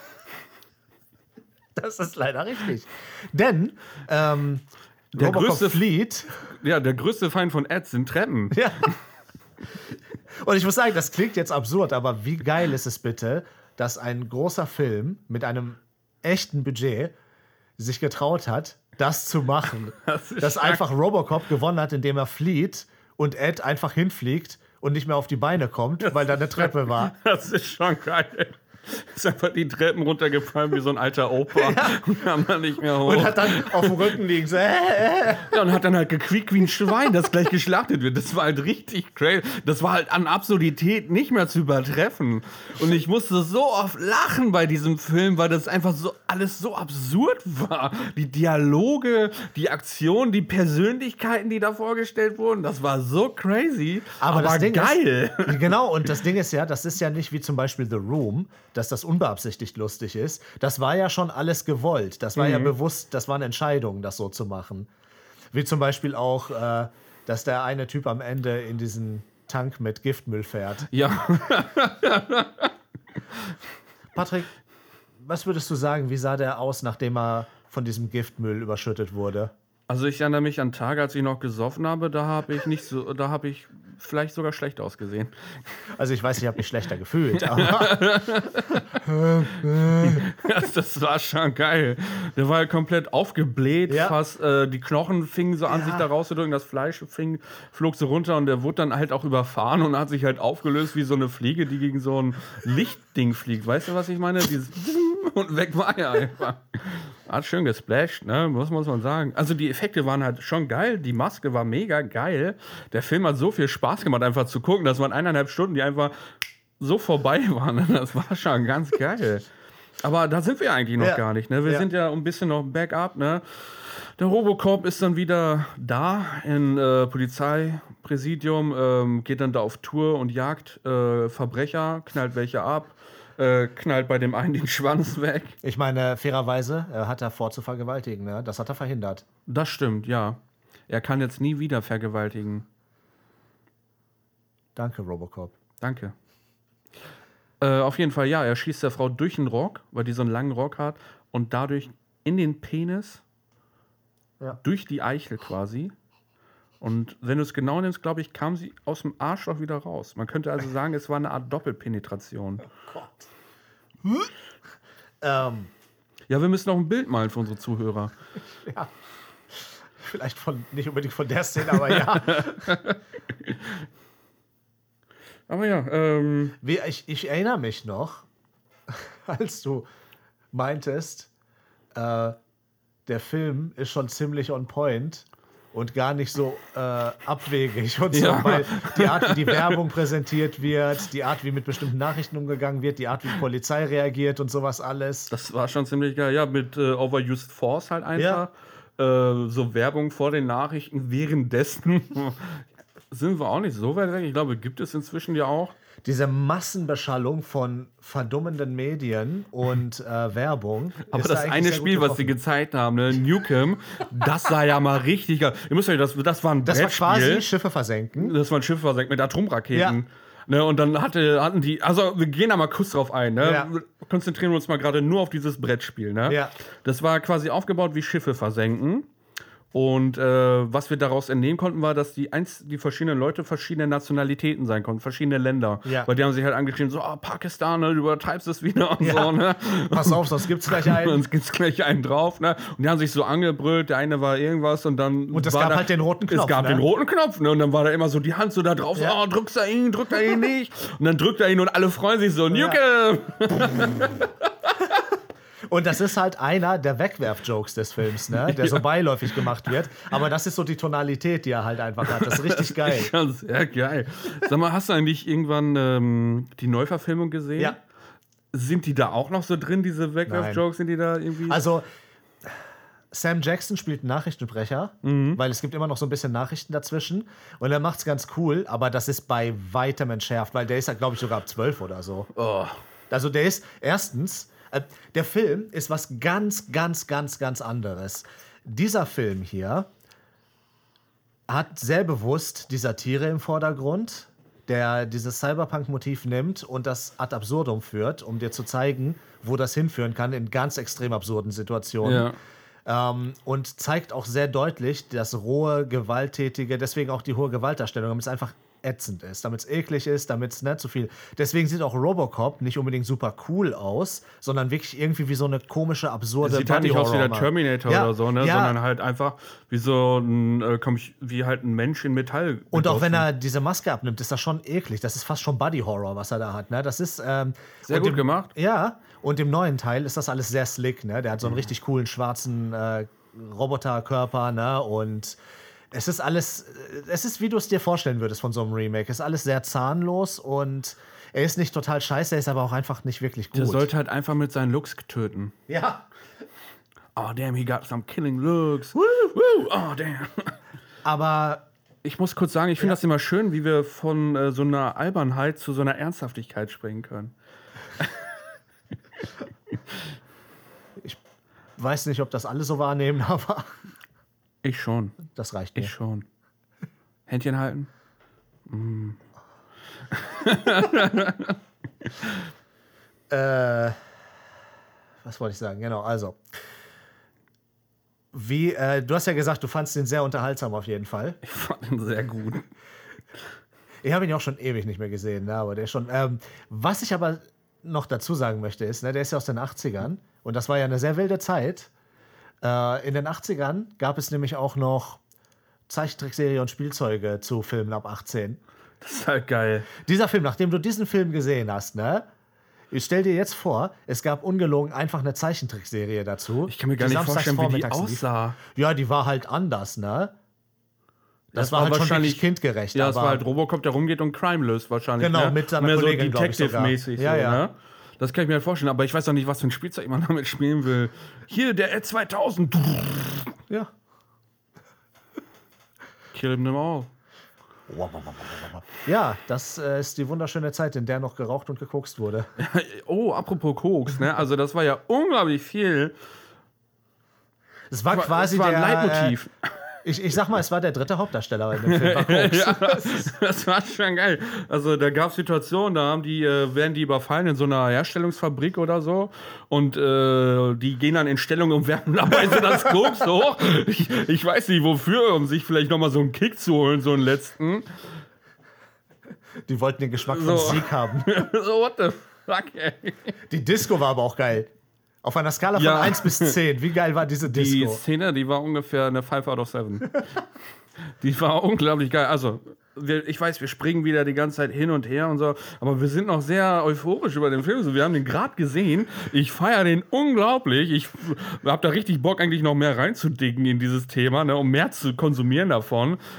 Das ist leider richtig. Denn ähm, Der Robocop größte- flieht. Ja, der größte Feind von Ed sind Treppen. Ja. Und ich muss sagen, das klingt jetzt absurd, aber wie geil ist es bitte, dass ein großer Film mit einem echten Budget sich getraut hat, das zu machen. Das ist Dass stark. einfach Robocop gewonnen hat, indem er flieht und Ed einfach hinfliegt und nicht mehr auf die Beine kommt, weil da eine Treppe war. Das ist schon geil. Ist einfach die Treppen runtergefallen wie so ein alter Opa und kam dann nicht mehr hoch. Und hat dann auf dem Rücken liegen so, äh, äh. Ja, und hat dann halt gequiekt wie ein Schwein, das gleich geschlachtet wird. Das war halt richtig crazy. Das war halt an Absurdität nicht mehr zu übertreffen. Und ich musste so oft lachen bei diesem Film, weil das einfach so alles so absurd war. Die Dialoge, die Aktionen, die Persönlichkeiten, die da vorgestellt wurden, das war so crazy. Aber, das Ding geil. Ist, genau, und das Ding ist ja, das ist ja nicht wie zum Beispiel The Room, dass das unbeabsichtigt lustig ist. Das war ja schon alles gewollt. Das war ja bewusst, das waren Entscheidungen, das so zu machen. Wie zum Beispiel auch, äh, dass der eine Typ am Ende in diesen Tank mit Giftmüll fährt. Ja. Patrick, was würdest du sagen, wie sah der aus, nachdem er von diesem Giftmüll überschüttet wurde? Also ich erinnere mich an Tage, als ich noch gesoffen habe, da habe ich nicht so, da habe ich vielleicht sogar schlecht ausgesehen. Also ich weiß, ich habe mich schlechter gefühlt, aber Das, das war schon geil. Der war halt komplett aufgebläht, Ja. fast äh, die Knochen fingen so an, Ja. sich da rauszudrücken, das Fleisch fing, flog so runter und der wurde dann halt auch überfahren und hat sich halt aufgelöst wie so eine Fliege, die gegen so ein Lichtding fliegt. Weißt du, was ich meine? Dieses und weg war er einfach. Hat schön gesplasht, ne? Muss, muss man sagen. Also die Effekte waren halt schon geil, die Maske war mega geil. Der Film hat so viel Spaß gemacht, einfach zu gucken. Das waren eineinhalb Stunden, die einfach so vorbei waren. Das war schon ganz geil. Aber da sind wir eigentlich noch Ja. gar nicht, ne? Wir Ja. sind ja ein bisschen noch Backup, ne? Der Robocop ist dann wieder da in äh, Polizeipräsidium, ähm, geht dann da auf Tour und jagt äh, Verbrecher, knallt welche ab, äh, knallt bei dem einen den Schwanz weg. ich meine, fairerweise äh, hat er vor zu vergewaltigen, ne? Das hat er verhindert. Das stimmt, ja. Er kann jetzt nie wieder vergewaltigen. Danke, Robocop. Danke. Äh, auf jeden Fall, ja, er schießt der Frau durch den Rock, weil die so einen langen Rock hat und dadurch in den Penis, Ja. durch die Eichel quasi. Und wenn du es genau nimmst, glaube ich, kam sie aus dem Arschloch wieder raus. Man könnte also sagen, es war eine Art Doppelpenetration. Ähm, Ja, wir müssen noch ein Bild malen für unsere Zuhörer. ja. Vielleicht von, nicht unbedingt von der Szene, aber ja. Aber ja, ähm, Wie, ich, ich erinnere mich noch, als du meintest, äh, der Film ist schon ziemlich on point und gar nicht so äh, abwegig und so, Ja. weil die Art, wie die Werbung präsentiert wird, die Art, wie mit bestimmten Nachrichten umgegangen wird, die Art, wie die Polizei reagiert und sowas alles. das war schon ziemlich geil. Ja, mit äh, Overused Force halt einfach. äh, so Werbung vor den Nachrichten. Währenddessen sind wir auch nicht so weit weg. Ich glaube, gibt es inzwischen ja auch. Diese Massenbeschallung von verdummenden Medien und äh, Werbung. Aber ist das da eine sehr gut Spiel, was getroffen. sie gezeigt haben, ne, Nukem, das sah ja mal richtig geil. Ihr müsst euch das, das war ein Das war Brettspiel. quasi Schiffe versenken. Das war ein Schiff versenkt mit Atomraketen. Ja. Ne, und dann hatte, hatten die, also wir gehen da mal kurz drauf ein, ne? Ja. Wir konzentrieren uns mal gerade nur auf dieses Brettspiel. Ne? Ja. Das war quasi aufgebaut wie Schiffe versenken. Und äh, was wir daraus entnehmen konnten, war, dass die, eins, die verschiedenen Leute verschiedene Nationalitäten sein konnten, verschiedene Länder. Ja. Weil die haben sich halt angeschrieben, so, oh, Pakistan, ne, du übertreibst es wieder und Ja. so. Ne? Pass auf, sonst gibt's gleich einen. Sonst gibt's gleich einen drauf. Ne? Und die haben sich so angebrüllt, der eine war irgendwas und dann. Und es war gab da, halt den roten Knopf, Es gab ne? den roten Knopf, ne? Und dann war da immer so die Hand so da drauf, Ja. so, oh, drückst da ihn, drückt er ihn nicht. Und dann drückt er ihn und alle freuen sich so, Nukem! Und das ist halt einer der Wegwerf-Jokes des Films, ne? Der so beiläufig gemacht wird. Aber das ist so die Tonalität, die er halt einfach hat. Das ist richtig geil. Ja, sehr geil. Sag mal, hast du eigentlich irgendwann ähm, die Neuverfilmung gesehen? Ja. Sind die da auch noch so drin, diese Wegwerf-Jokes? Sind die da irgendwie? Also, Sam Jackson spielt einen Nachrichtenbrecher, Mhm. weil es gibt immer noch so ein bisschen Nachrichten dazwischen. Und er macht's ganz cool, aber das ist bei weitem entschärft, weil der ist ja, glaube ich, sogar ab zwölf oder so. oh. Also der ist, erstens, äh, der Film ist was ganz, ganz, ganz, ganz anderes. Dieser Film hier hat sehr bewusst die Satire im Vordergrund, der dieses Cyberpunk-Motiv nimmt und das ad absurdum führt, um dir zu zeigen, wo das hinführen kann in ganz extrem absurden Situationen. Ja. Ähm, und zeigt auch sehr deutlich das rohe, gewalttätige, deswegen auch die hohe Gewaltdarstellung, damit es einfach ätzend ist, damit es eklig ist, damit es nicht zu viel. Deswegen sieht auch Robocop nicht unbedingt super cool aus, sondern wirklich irgendwie wie so eine komische, absurde Sieht halt nicht aus wie der Body-Horror. Terminator Ja, oder so, ne? ja. Sondern halt einfach wie so ein, äh, komm ich, wie halt ein Mensch in Metall. Und auch wenn gegossen. er diese Maske abnimmt, ist das schon eklig. Das ist fast schon Body-Horror, was er da hat. Ne? Das ist ähm, Sehr und gut im, gemacht. Ja, und im neuen Teil ist das alles sehr slick. Ne? Der hat so einen richtig coolen schwarzen äh, Roboterkörper, ne? Und es ist alles, es ist, wie du es dir vorstellen würdest von so einem Remake. Es ist alles sehr zahnlos und er ist nicht total scheiße, er ist aber auch einfach nicht wirklich gut. Der sollte halt einfach mit seinen Looks töten. Ja. Oh, damn, he got some killing looks. Woo, woo, oh, damn. Aber Ich muss kurz sagen, ich finde das immer schön, wie wir von äh, so einer Albernheit zu so einer Ernsthaftigkeit springen können. ich weiß nicht, ob das alle so wahrnehmen, aber Ich schon. das reicht mir. Ich schon. Händchen halten? Mm. Äh, was wollte ich sagen? Genau, also. Wie, äh, du hast ja gesagt, du fandst den sehr unterhaltsam auf jeden Fall. Ich fand ihn sehr gut. Ich habe ihn ja auch schon ewig nicht mehr gesehen, ne, aber der ist schon. Ähm, was ich aber noch dazu sagen möchte, ist, ne, der ist ja aus den achtzigern und das war ja eine sehr wilde Zeit. Äh, in den achtzigern gab es nämlich auch noch Zeichentrickserie und Spielzeuge zu Filmen ab achtzehn. Das ist halt geil. Dieser Film, nachdem du diesen Film gesehen hast, ne? Ich stell dir jetzt vor, es gab ungelogen einfach eine Zeichentrickserie dazu. Ich kann mir gar die nicht vorstellen, wie die samstags vormittags lief. aussah. Ja, die war halt anders, ne? Das, Das war war halt schon wahrscheinlich- wirklich kindgerecht. Ja, es aber war halt Robocop, der rumgeht und Crime löst wahrscheinlich. Genau, ne? mit seiner Mehr Kollegin, so glaub ich, sogar. Detective-mäßig. Ja, so, ja. Ne? Das kann ich mir halt vorstellen, aber ich weiß auch nicht, was für ein Spielzeug man damit spielen will. Hier, der R zweitausend. ja. Kill them all. Ja, das äh, ist die wunderschöne Zeit, in der noch geraucht und gekokst wurde. Oh, apropos Koks, ne? Also das war ja unglaublich viel. Es war Das quasi war ein der, Leitmotiv. Äh, ich, ich sag mal, es war der dritte Hauptdarsteller in dem Film. War Koks. Ja, das war schon geil. Also da gab es Situationen, da haben die, äh, werden die überfallen in so einer Herstellungsfabrik oder so und äh, die gehen dann in Stellung und werfen dabei so das Koks hoch. Ich, ich weiß nicht wofür, um sich vielleicht nochmal so einen Kick zu holen, so einen letzten. Die wollten den Geschmack von So. Sieg haben. So, what the fuck, ey. Die Disco war aber auch geil. Auf einer Skala von Ja. eins bis zehn. Wie geil war diese Die Disco? Szene, die war ungefähr eine five out of seven. Die war unglaublich geil. Also, wir, ich weiß, wir springen wieder die ganze Zeit hin und her und so, aber wir sind noch sehr euphorisch über den Film. So, wir haben den gerade gesehen. Ich feiere den unglaublich. Ich habe da richtig Bock, eigentlich noch mehr reinzudicken in dieses Thema, ne, um mehr zu konsumieren davon.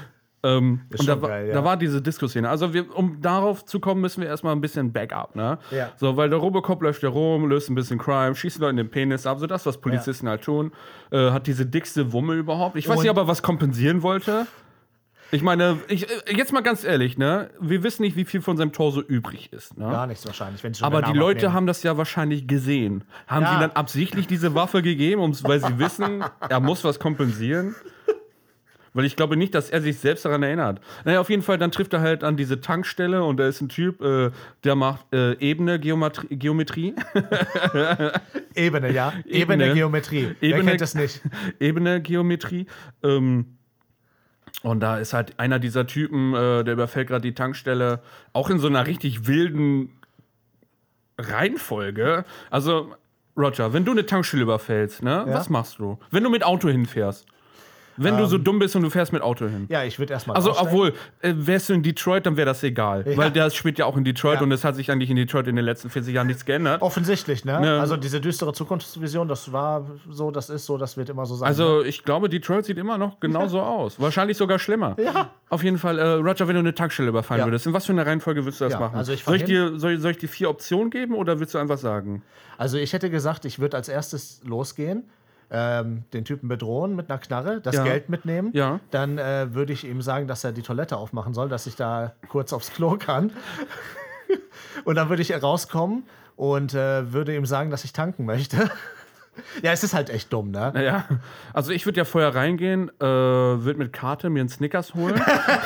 Ähm, Ist und da, schon wa- geil, ja. da war diese Disco-Szene. Also, wir, um darauf zu kommen, müssen wir erstmal ein bisschen Backup, ne? Ja. So, weil der Robocop läuft ja rum, löst ein bisschen Crime, schießt Leuten den Penis ab, so das, was Polizisten halt tun. Äh, hat diese dickste Wumme überhaupt. Ich weiß Und- nicht, ob er was kompensieren wollte. Ich meine, ich, äh, jetzt mal ganz ehrlich, ne? Wir wissen nicht, wie viel von seinem Torso übrig ist, ne? Gar nichts wahrscheinlich. Wenn sie schon Aber den die Namen Leute abnehmen. haben das ja wahrscheinlich gesehen. Haben Ja. sie dann absichtlich diese Waffe gegeben, um's- weil sie wissen, er muss was kompensieren? Weil ich glaube nicht, dass er sich selbst daran erinnert. Naja, auf jeden Fall, dann trifft er halt an diese Tankstelle und da ist ein Typ, äh, der macht äh, Ebene Geometrie. Geometrie. Ebene, ja. Ebene, Ebene. Geometrie. Wer Ebene- kennt das nicht? Ebene Geometrie. Ähm, und da ist halt einer dieser Typen, äh, der überfällt gerade die Tankstelle, auch in so einer richtig wilden Reihenfolge. Also, Roger, wenn du eine Tankstelle überfällst, ne, Ja. was machst du? Wenn du mit Auto hinfährst. Wenn du so dumm bist und du fährst mit Auto hin. Ja, ich würde erstmal. Also, obwohl, äh, wärst du in Detroit, dann wäre das egal. Ja. Weil der spielt ja auch in Detroit Ja. und es hat sich eigentlich in Detroit in den letzten vierzig Jahren nichts geändert. Offensichtlich, ne? Ja. Also diese düstere Zukunftsvision, das war so, das ist so, das wird immer so sein. Also, ich glaube, Detroit sieht immer noch genauso aus. Wahrscheinlich sogar schlimmer. Ja. Auf jeden Fall, äh, Roger, wenn du eine Tankstelle überfallen Ja. würdest, in was für einer Reihenfolge würdest du das Ja, machen? also ich soll, ich fahr dir, soll, soll ich dir vier Optionen geben oder willst du einfach sagen? Also ich hätte gesagt, ich würde als erstes losgehen, ähm, den Typen bedrohen mit einer Knarre, das Ja. Geld mitnehmen. Ja. Dann äh, würde ich ihm sagen, dass er die Toilette aufmachen soll, dass ich da kurz aufs Klo kann. Und dann würde ich rauskommen und äh, würde ihm sagen, dass ich tanken möchte. Ja, es ist halt echt dumm, ne? Naja, also ich würde ja vorher reingehen, äh, würde mit Karte mir einen Snickers holen.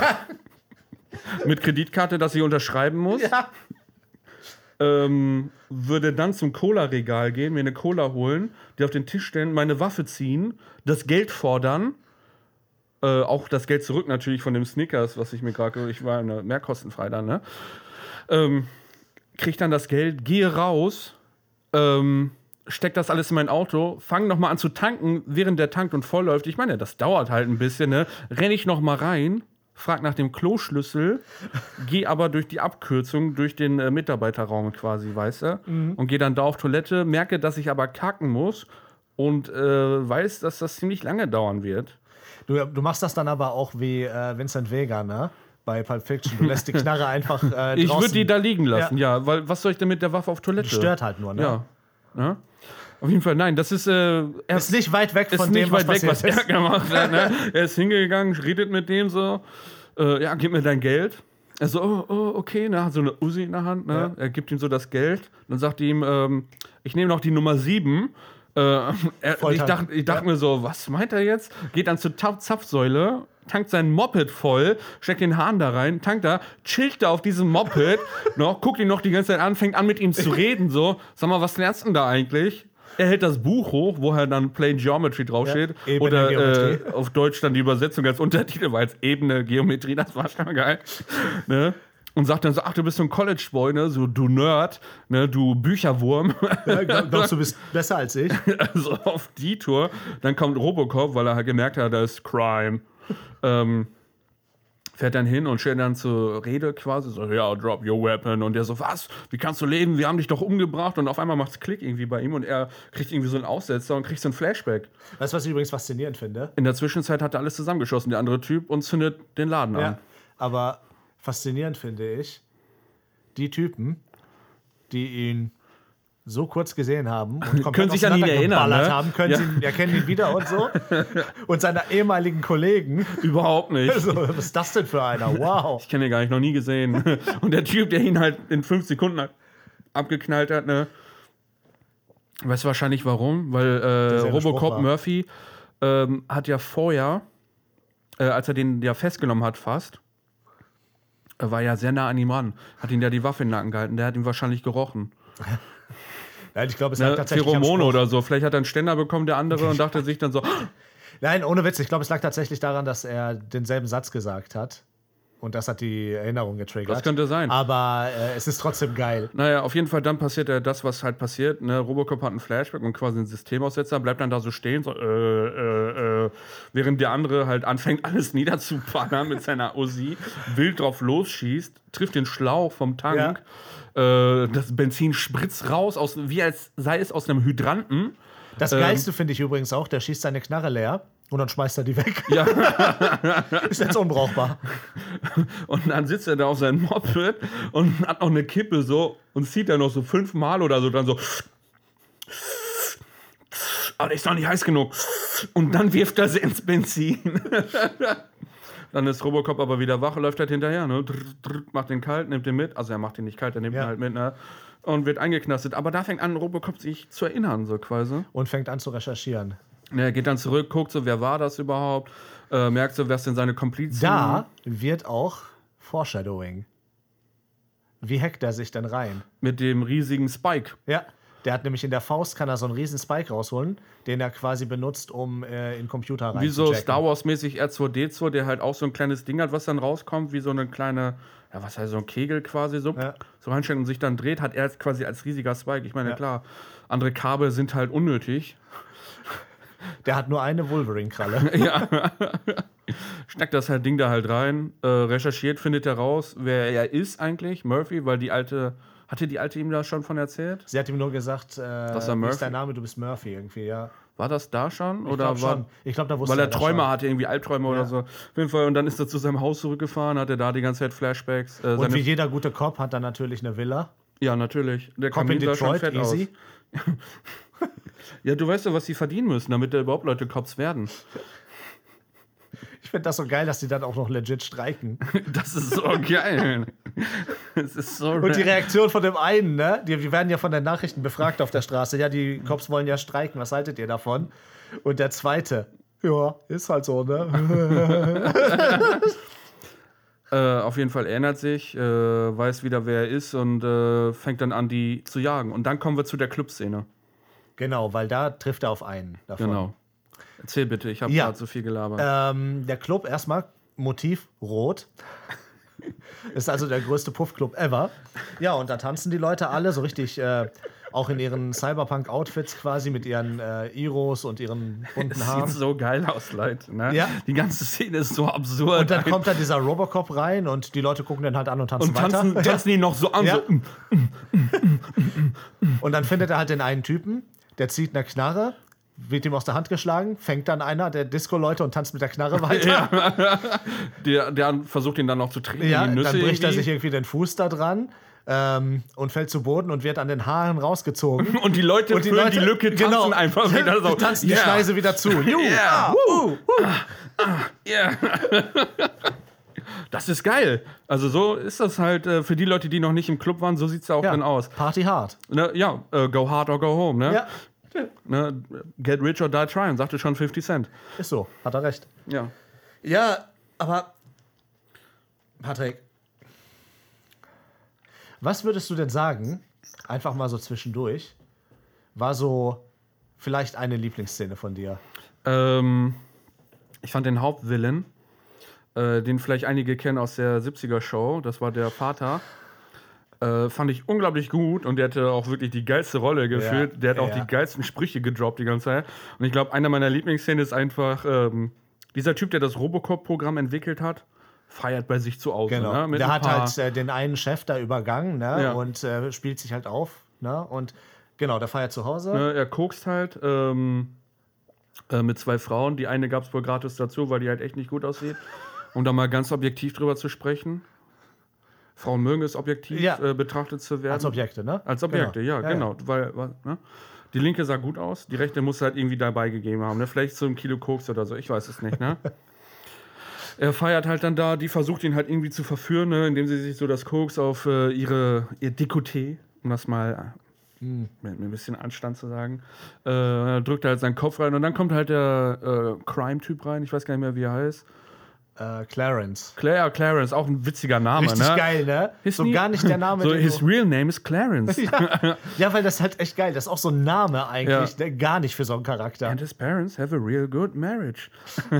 Mit Kreditkarte, dass ich unterschreiben muss. Ja. Ähm, würde dann zum Cola-Regal gehen, mir eine Cola holen, die auf den Tisch stellen, meine Waffe ziehen, das Geld fordern, äh, auch das Geld zurück natürlich von dem Snickers, was ich mir gerade, ich war eine mehrkostenfrei dann, ne? Ähm, krieg dann das Geld, gehe raus, ähm, steck das alles in mein Auto, fang noch mal an zu tanken, während der tankt und voll läuft. Ich meine, das dauert halt ein bisschen, ne? Renn ich noch mal rein, frag nach dem Kloschlüssel, geh aber durch die Abkürzung, durch den äh, Mitarbeiterraum quasi, weißt du? Mhm. Und geh dann da auf Toilette, merke, dass ich aber kacken muss und äh, weiß, dass das ziemlich lange dauern wird. Du, du machst das dann aber auch wie äh, Vincent Vega, ne? Bei Pulp Fiction. Du lässt die Knarre einfach äh, Ich draußen. würde die da liegen lassen, ja. weil was soll ich denn mit der Waffe auf Toilette? Stört halt nur, ne? Ja. ja. Auf jeden Fall, nein, das ist. Äh, er Ist nicht weit weg ist von nicht dem, was weit weg, passiert was ist. er gemacht hat. Ne? Er ist hingegangen, redet mit dem so. Äh, ja, gib mir dein Geld. Er so, oh, oh, okay, ne, hat so eine Uzi in der Hand. Ne? Ja. Er gibt ihm so das Geld. Dann sagt ihm, ähm, ich nehme noch die Nummer sieben. Äh, er, Voll ich tank. dachte ich dacht Ja. mir so, was meint er jetzt? Geht dann zur Tap- Zapfsäule, tankt sein Moped voll, steckt den Hahn da rein, tankt da, chillt da auf diesem Moped, noch, guckt ihn noch die ganze Zeit an, fängt an mit ihm zu reden, so, sag mal, was lernst du denn da eigentlich? Er hält das Buch hoch, wo halt dann Plain Geometry draufsteht. Ja, Ebene Oder Geometrie. äh, auf Deutsch dann die Übersetzung als Untertitel, weil es Ebene Geometrie, das war schon geil. ne? Und sagt dann so, ach, du bist so ein College-Boy, ne? So, du Nerd, ne? Du Bücherwurm. Ja, glaub- glaubst du, bist besser als ich? Also auf die Tour. Dann kommt Robocop, weil er halt gemerkt hat, da ist Crime. ähm, fährt dann hin und stellt dann zur Rede quasi so, ja, drop your weapon. Und der so, was? Wie kannst du leben? Wir haben dich doch umgebracht. Und auf einmal macht's Klick irgendwie bei ihm und er kriegt irgendwie so einen Aussetzer und kriegt so ein Flashback. Weißt du, was ich übrigens faszinierend finde? In der Zwischenzeit hat er alles zusammengeschossen, der andere Typ, und zündet den Laden an. Ja. Aber faszinierend finde ich, die Typen, die ihn so kurz gesehen haben und komplett Können sich an ihn erinnern, auseinandergeballert ne? haben, können Ja. sie ihn, erkennen ihn wieder und so. Und seine ehemaligen Kollegen. Überhaupt nicht. So, was ist das denn für einer? Wow. Ich kenne ihn gar nicht, noch nie gesehen. Und der Typ, der ihn halt in fünf Sekunden abgeknallt hat, ne? Weißt du wahrscheinlich warum? Weil äh, Derselbe Spruch Robocop war. Murphy ähm, hat ja vorher, äh, als er den ja festgenommen hat fast, er war ja sehr nah an ihm ran, hat ihn ja die Waffe in den Nacken gehalten, der hat ihn wahrscheinlich gerochen. Ja, ich glaube, es lag Ne? tatsächlich am Pheromone Spruch. oder so. Vielleicht hat er einen Ständer bekommen, der andere, und dachte sich dann so, Nein, ohne Witz. Ich glaube, es lag tatsächlich daran, dass er denselben Satz gesagt hat. Und das hat die Erinnerung getriggert. Das könnte sein. Aber äh, es ist trotzdem geil. naja, auf jeden Fall, dann passiert ja das, was halt passiert. Ne? Robocop hat einen Flashback und quasi einen Systemaussetzer, bleibt dann da so stehen, so, äh, äh, äh, während der andere halt anfängt, alles niederzuballern mit seiner Uzi, wild drauf losschießt, trifft den Schlauch vom Tank, äh, das Benzin spritzt raus, aus, wie als sei es aus einem Hydranten. Das Ähm. Geilste finde ich übrigens auch, der schießt seine Knarre leer Und dann schmeißt er die weg. Ja. Ist jetzt unbrauchbar. Und dann sitzt er da auf seinem Moped und hat noch eine Kippe so und zieht dann noch so fünfmal oder so, dann so. Aber der ist noch nicht heiß genug. Und dann wirft er sie ins Benzin. Dann ist Robocop aber wieder wach, läuft halt hinterher, ne? Drr, drr, macht den kalt, nimmt den mit. Also er macht ihn nicht kalt, er nimmt Ja. ihn halt mit, ne? Und wird eingeknastet. Aber da fängt an, Robocop sich zu erinnern, so quasi. Und fängt an zu recherchieren. Er geht dann zurück, guckt so, wer war das überhaupt? Äh, merkt so, wer sind seine Komplizen? Da wird auch Foreshadowing. Wie hackt er sich denn rein? Mit dem riesigen Spike. Ja, der hat nämlich in der Faust, kann er so einen riesen Spike rausholen, den er quasi benutzt, um äh, in den Computer reinzujacken. Wie so Star Wars-mäßig R zwei D zwei, der halt auch so ein kleines Ding hat, was dann rauskommt, wie so eine kleine, ja, was heißt so ein Kegel quasi, so, Ja. so reinsteckt und sich dann dreht, hat er jetzt quasi als riesiger Spike. Ich meine, Ja. klar, andere Kabel sind halt unnötig. Der hat nur eine Wolverine-Kralle. Ja. Steckt das halt Ding da halt rein, äh, recherchiert, findet er raus, wer er ist eigentlich, Murphy, weil die alte, hatte die alte ihm da schon von erzählt? Sie hat ihm nur gesagt, äh, Dass er wie Murphy- ist dein Name? Du bist Murphy irgendwie, ja. War das da schon? Ich Oder glaube war, schon. Ich glaube, da wusste weil er das Träume schon. hatte, irgendwie Albträume Ja. oder so. Auf jeden Fall, und dann ist er zu seinem Haus zurückgefahren, hat er da die ganze Zeit Flashbacks. Äh, Und seine- wie jeder gute Cop hat er natürlich eine Villa. Ja, natürlich. Der Cop in Kamin sah schon Detroit, fett easy. aus. Ja, du weißt ja, was sie verdienen müssen, damit da überhaupt Leute Cops werden. Ich finde das so geil, dass die dann auch noch legit streiken. Das ist so geil. Das ist so Und die rad. Reaktion von dem einen, ne? Die, die werden ja von den Nachrichten befragt auf der Straße. Ja, die Cops wollen ja streiken. Was haltet ihr davon? Und der zweite, ja, ist halt so, ne? Äh, auf jeden Fall erinnert sich, äh, weiß wieder, wer er ist und äh, fängt dann an, die zu jagen. Und dann kommen wir zu der Clubszene. Genau, weil da trifft er auf einen davon. Genau. Erzähl bitte, ich habe Ja. gerade so viel gelabert. Ähm, der Club erstmal, Motiv rot. Ist also der größte Puffclub ever. Ja, und da tanzen die Leute alle so richtig, äh, auch in ihren Cyberpunk-Outfits quasi mit ihren äh, Iros und ihren bunten Es Haaren. sieht so geil aus, Leute. Ne? Ja. Die ganze Szene ist so absurd. Und dann kommt da dieser Robocop rein und die Leute gucken den halt an und tanzen und tanzen, weiter. tanzen ihn noch so an. Ja. So, mm. Und dann findet er halt den einen Typen, der zieht eine Knarre, wird ihm aus der Hand geschlagen, fängt dann einer der Disco-Leute und tanzt mit der Knarre weiter. der, der versucht ihn dann noch zu treten. Ja, in die Nüsse dann bricht er irgendwie. sich irgendwie den Fuß da dran ähm, und fällt zu Boden und wird an den Haaren rausgezogen. Und die Leute Und die füllen Leute- die Lücke, tanzen genau. einfach wieder so. Die tanzen die Yeah. Schneise wieder zu. Juhu. Yeah. Ah, uh, uh. Yeah. Das ist geil. Also so ist das halt äh, für die Leute, die noch nicht im Club waren, so sieht es ja auch Ja, dann aus. Party hard. Ne, ja, äh, go hard or go home. Ne? Ja, Ne? Get rich or die trying, sagte schon fifty Cent. ist so. Hat er recht. Ja. Ja, aber Patrick, was würdest du denn sagen, einfach mal so zwischendurch, war so vielleicht eine Lieblingsszene von dir? Ähm, ich fand den Hauptvillain, äh, den vielleicht einige kennen aus der siebziger-Show, das war der Vater. Äh, fand ich unglaublich gut und der hatte auch wirklich die geilste Rolle gefühlt. Ja, der hat auch ja. die geilsten Sprüche gedroppt die ganze Zeit. Und ich glaube, einer meiner Lieblingsszenen ist einfach ähm, dieser Typ, der das Robocop-Programm entwickelt hat, feiert bei sich zu Hause. Genau. Ne? Mit Der ein hat paar- halt äh, den einen Chef da übergangen, ne? Ja. Und äh, spielt sich halt auf. Ne? Und genau, der feiert zu Hause. Ne, er kokst halt ähm, äh, mit zwei Frauen. Die eine gab es wohl gratis dazu, weil die halt echt nicht gut aussieht. Um da mal ganz objektiv drüber zu sprechen. Frauen mögen es, objektiv Ja. äh, betrachtet zu werden. Als Objekte, ne? Als Objekte, Genau. ja, genau. Weil, weil, ne? Die linke sah gut aus, die rechte muss halt irgendwie dabei gegeben haben. Ne? Vielleicht so ein Kilo Koks oder so, ich weiß es nicht. Ne? Er feiert halt dann da, die versucht ihn halt irgendwie zu verführen, ne? Indem sie sich so das Koks auf äh, ihre, ihr Dekolleté, um das mal äh, Hm. mit, mit ein bisschen Anstand zu sagen, äh, drückt halt seinen Kopf rein und dann kommt halt der äh, Crime-Typ rein, ich weiß gar nicht mehr, wie er heißt. Äh, Clarence. Claire Clarence, auch ein witziger Name, Richtig ne? geil, ne? His so ne- gar nicht der Name. So, den his du- real name is Clarence. ja. ja, weil das ist halt echt geil. Das ist auch so ein Name eigentlich, Ja. der gar nicht für so einen Charakter. And his parents have a real good marriage.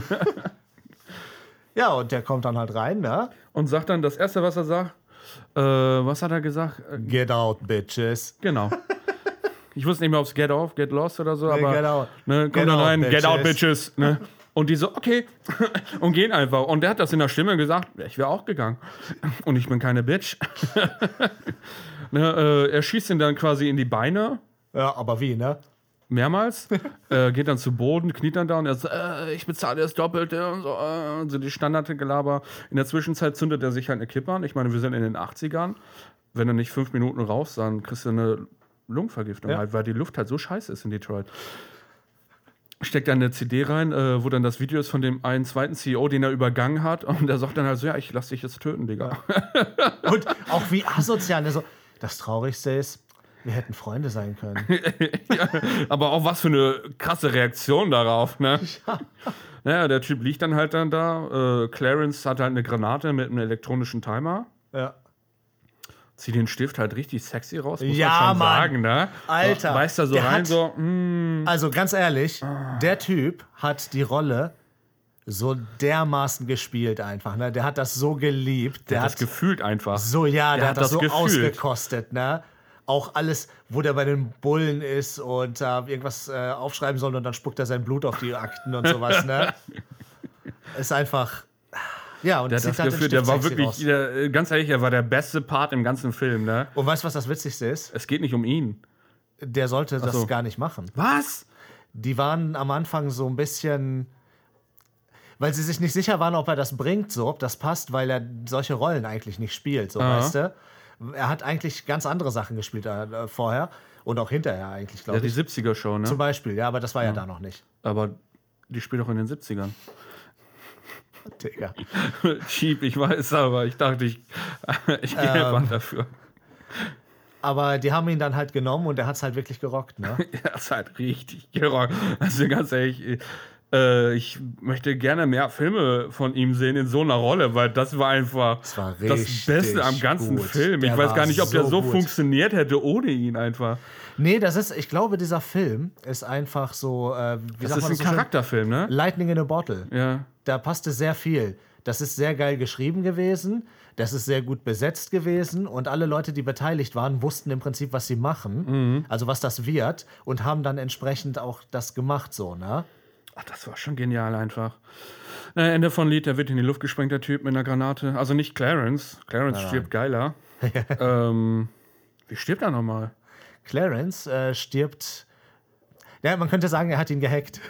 Ja, und der kommt dann halt rein, ne? Und sagt dann das Erste, was er sagt, äh, was hat er gesagt? Äh, Get out, bitches. genau. Ich wusste nicht mehr, ob es Get Off, Get Lost oder so, Nee, aber get out. Ne, kommt Get dann out, rein, Get out, bitches. bitches. Ne? Und die so, okay. Und gehen einfach. Und der hat das in der Stimme gesagt, ich wäre auch gegangen. Und ich bin keine Bitch. ne, äh, er schießt ihn dann quasi in die Beine. Ja, aber wie, ne? mehrmals, äh, geht dann zu Boden, kniet dann da und er sagt, äh, ich bezahle das Doppelte und so, äh, so die Standardgelaber. In der Zwischenzeit zündet er sich halt eine Kippe an. Ich meine, wir sind in den achtzigern. Wenn du nicht fünf Minuten rauchst, dann kriegst du eine Lungenvergiftung, ja. halt, weil die Luft halt so scheiße ist in Detroit. Steckt dann eine C D rein, äh, wo dann das Video ist von dem einen zweiten C E O, den er übergangen hat. Und der sagt dann halt so, ja, ich lass dich jetzt töten, Digga. Ja. Und auch wie asozial. Also, das Traurigste ist, wir hätten Freunde sein können. Ja, aber auch was für eine krasse Reaktion darauf, ne? Ja. Naja, der Typ liegt dann halt dann da. Äh, Clarence hat halt eine Granate mit einem elektronischen Timer. Ja. Zieh den Stift halt richtig sexy raus, muss ja, man schon Mann. sagen, ne? Alter. Beißt da so rein, hat, so, mm. Also ganz ehrlich, der Typ hat die Rolle so dermaßen gespielt einfach, ne? Der hat das so geliebt. Der, der hat hat das gefühlt einfach. So, ja, der, der hat das, das so gefühlt. ausgekostet, ne? Auch alles, wo der bei den Bullen ist und äh, irgendwas äh, aufschreiben soll und dann spuckt er sein Blut auf die Akten und sowas, ne? Ist einfach... Ja, und der, das halt Gefühl, der war wirklich, der, ganz ehrlich, er war der beste Part im ganzen Film, ne? Und weißt du, was das Witzigste ist? Es geht nicht um ihn. Der sollte das so. gar nicht machen. Was? Die waren am Anfang so ein bisschen, weil sie sich nicht sicher waren, ob er das bringt, so, ob das passt, weil er solche Rollen eigentlich nicht spielt, so, Aha. weißt du? Er hat eigentlich ganz andere Sachen gespielt äh, vorher und auch hinterher eigentlich, glaube ja, ich. die siebziger-Show, ne? Zum Beispiel, ja, aber das war ja, ja da noch nicht. Aber die spielt auch in den siebzigern. Digga. Cheap, ich weiß, aber ich dachte, ich, ich gehe ähm, einfach dafür. Aber die haben ihn dann halt genommen und er hat es halt wirklich gerockt, ne? Er hat halt richtig gerockt. Also ganz ehrlich, äh, ich möchte gerne mehr Filme von ihm sehen in so einer Rolle, weil das war einfach das, war das Beste am ganzen gut. Film. Der ich weiß gar nicht, ob so der so gut. funktioniert hätte ohne ihn einfach. Nee, das ist, ich glaube, dieser Film ist einfach so, äh, wie das sagt ist man ein so Charakterfilm, schön? ne? Lightning in a Bottle. Ja. Da passte sehr viel. Das ist sehr geil geschrieben gewesen. Das ist sehr gut besetzt gewesen. Und alle Leute, die beteiligt waren, wussten im Prinzip, was sie machen. Mhm. Also was das wird. Und haben dann entsprechend auch das gemacht, so, ne? Ach, das war schon genial einfach. Äh, Ende von Lied, der wird in die Luft gesprengt, der Typ mit einer Granate. Also nicht Clarence. Clarence nein, stirbt geiler. ähm, wie stirbt er nochmal? Clarence äh, stirbt... Ja, man könnte sagen, er hat ihn gehackt.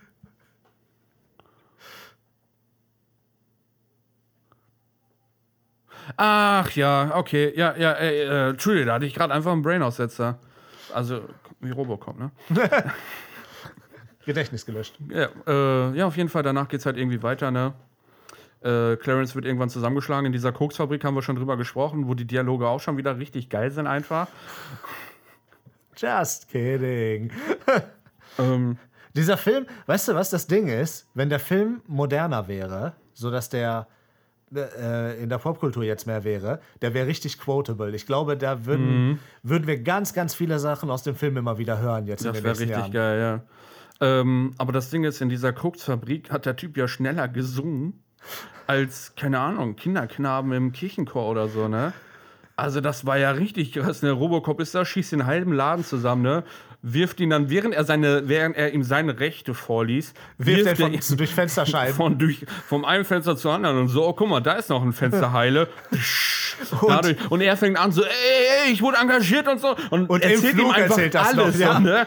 Ach ja, okay. Ja, ja, ey, äh, Entschuldigung, da hatte ich gerade einfach einen Brain-Aussetzer. Also, wie Robocop, ne? Gedächtnis gelöscht. Ja, äh, ja, auf jeden Fall. Danach geht's halt irgendwie weiter, ne? Äh, Clarence wird irgendwann zusammengeschlagen. In dieser Koksfabrik haben wir schon drüber gesprochen, wo die Dialoge auch schon wieder richtig geil sind einfach. Just kidding. ähm, Dieser Film, weißt du, was das Ding ist? Wenn der Film moderner wäre, sodass der äh, in der Popkultur jetzt mehr wäre, der wäre richtig quotable. Ich glaube, da würden, mhm. würden wir ganz, ganz viele Sachen aus dem Film immer wieder hören jetzt in den nächsten Jahren. Das wäre richtig geil, ja. Ähm, aber das Ding ist, in dieser Koksfabrik hat der Typ ja schneller gesungen als, keine Ahnung, Kinderknaben im Kirchenchor oder so, ne? Also das war ja richtig krass, ne? Robocop ist da, schießt den halben Laden zusammen, ne? Wirft ihn dann, während er seine, während er ihm seine Rechte vorliest, wirft, wirft er ihn von, durch Fensterscheiben. Von durch, vom einen Fenster zum anderen und so, oh, guck mal, da ist noch ein Fensterheile. und, Dadurch, und er fängt an so, ey, ey, ich wurde engagiert und so. Und, und erzählt ihm einfach erzählt das alles. Noch, ja. So, ne?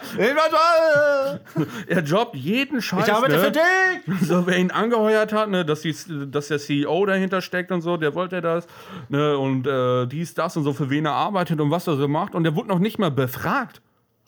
Er jobbt jeden Scheiß. Ich arbeite ne? für dich! So, wer ihn angeheuert hat, ne, dass, die, dass der C E O dahinter steckt und so, der wollte das. Ne, und äh, dies, das und so, für wen er arbeitet und was er so macht. Und der wurde noch nicht mal befragt.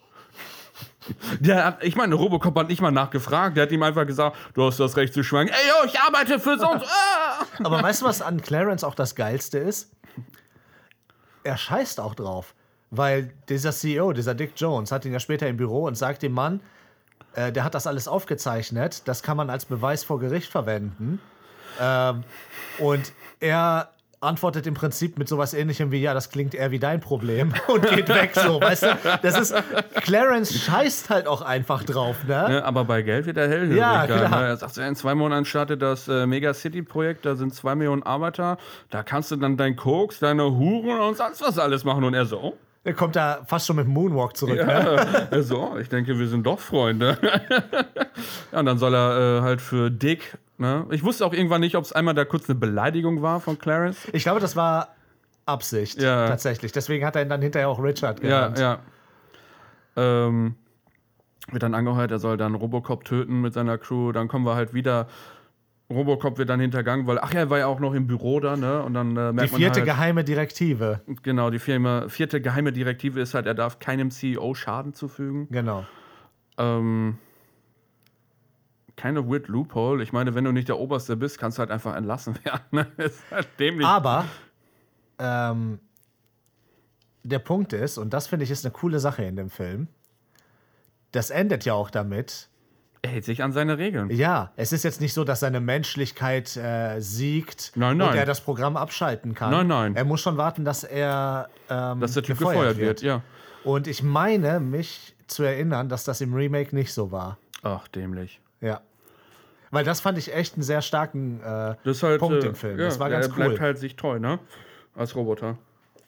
Der hat, ich meine, Robocop hat nicht mal nachgefragt. Der hat ihm einfach gesagt, du hast das Recht zu schweigen. Ey, yo, ich arbeite für so und so. Aber weißt du, was an Clarence auch das Geilste ist? Er scheißt auch drauf. Weil dieser C E O, dieser Dick Jones, hat ihn ja später im Büro und sagt dem Mann, äh, der hat das alles aufgezeichnet, das kann man als Beweis vor Gericht verwenden. Ähm, und er antwortet im Prinzip mit sowas Ähnlichem wie, ja, das klingt eher wie dein Problem und geht weg so, weißt du? Das ist, Clarence scheißt halt auch einfach drauf, ne? ne aber bei Geld wird er hellhörig. Ja, klar. Ne? Er sagt, in zwei Monaten startet das äh, Mega-City-Projekt, da sind zwei Millionen Arbeiter, da kannst du dann dein Koks, deine Huren und sonst was alles machen. Und er so, oh. Er kommt da fast schon mit dem Moonwalk zurück, ja, ne? Er so, oh, ich denke, wir sind doch Freunde. Ja, und dann soll er äh, halt für Dick, ne? Ich wusste auch irgendwann nicht, ob es einmal da kurz eine Beleidigung war von Clarence. Ich glaube, das war Absicht, ja. tatsächlich. Deswegen hat er ihn dann hinterher auch Richard genannt. Ja, ja. Ähm, wird dann angeheuert, er soll dann Robocop töten mit seiner Crew. Dann kommen wir halt wieder. Robocop wird dann hintergangen, weil, ach ja, er war ja auch noch im Büro da, ne? Und dann äh, merkt Die vierte man halt, geheime Direktive. Genau, die Firma, vierte geheime Direktive ist halt, er darf keinem C E O Schaden zufügen. Genau. Ähm, keine weird Loophole. Ich meine, wenn du nicht der Oberste bist, kannst du halt einfach entlassen werden. Ne? Ist halt dämlich. Aber ähm, der Punkt ist, und das finde ich ist eine coole Sache in dem Film, das endet ja auch damit. Er hält sich an seine Regeln. Ja, es ist jetzt nicht so, dass seine Menschlichkeit äh, siegt Nein, nein. und er das Programm abschalten kann. Nein, nein. Er muss schon warten, dass er ähm, Dass der Typ gefeuert, gefeuert wird, ja. Und ich meine, mich zu erinnern, dass das im Remake nicht so war. Ach, dämlich. Ja. Weil das fand ich echt einen sehr starken äh, Das ist halt, Punkt äh, im Film. Ja, Das war ganz er bleibt cool. halt sich treu, ne? Als Roboter.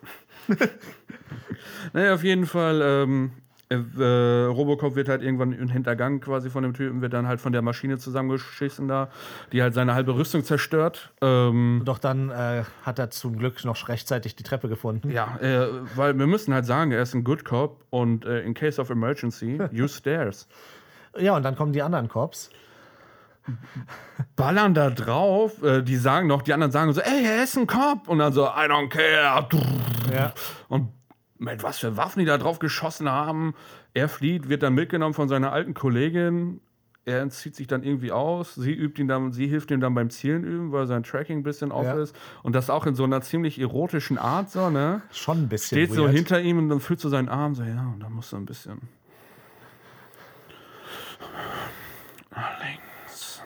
Naja, auf jeden Fall, ähm, äh, Robocop wird halt irgendwann hintergangen quasi von dem Typen, wird dann halt von der Maschine zusammengeschissen da, die halt seine halbe Rüstung zerstört. Ähm, Doch dann äh, hat er zum Glück noch rechtzeitig die Treppe gefunden. ja, äh, weil wir müssen halt sagen, er ist ein Good Cop und äh, in case of emergency, use stairs. Ja, und dann kommen die anderen Cops. Ballern da drauf, äh, die sagen noch, die anderen sagen so, ey, er ist ein Cop. Und dann so, I don't care. Ja. Und mit was für Waffen die da drauf geschossen haben. Er flieht, wird dann mitgenommen von seiner alten Kollegin. Er entzieht sich dann irgendwie aus. Sie übt ihn dann, sie hilft ihm dann beim Zielen üben, weil sein Tracking ein bisschen off Ja. ist. Und das auch in so einer ziemlich erotischen Art, so, ne? Schon ein bisschen Steht so weird. hinter ihm und dann fühlt so seinen Arm, so, ja, und dann musst du ein bisschen. Links.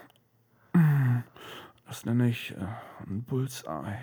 Das nenne ich äh, ein Bullseye.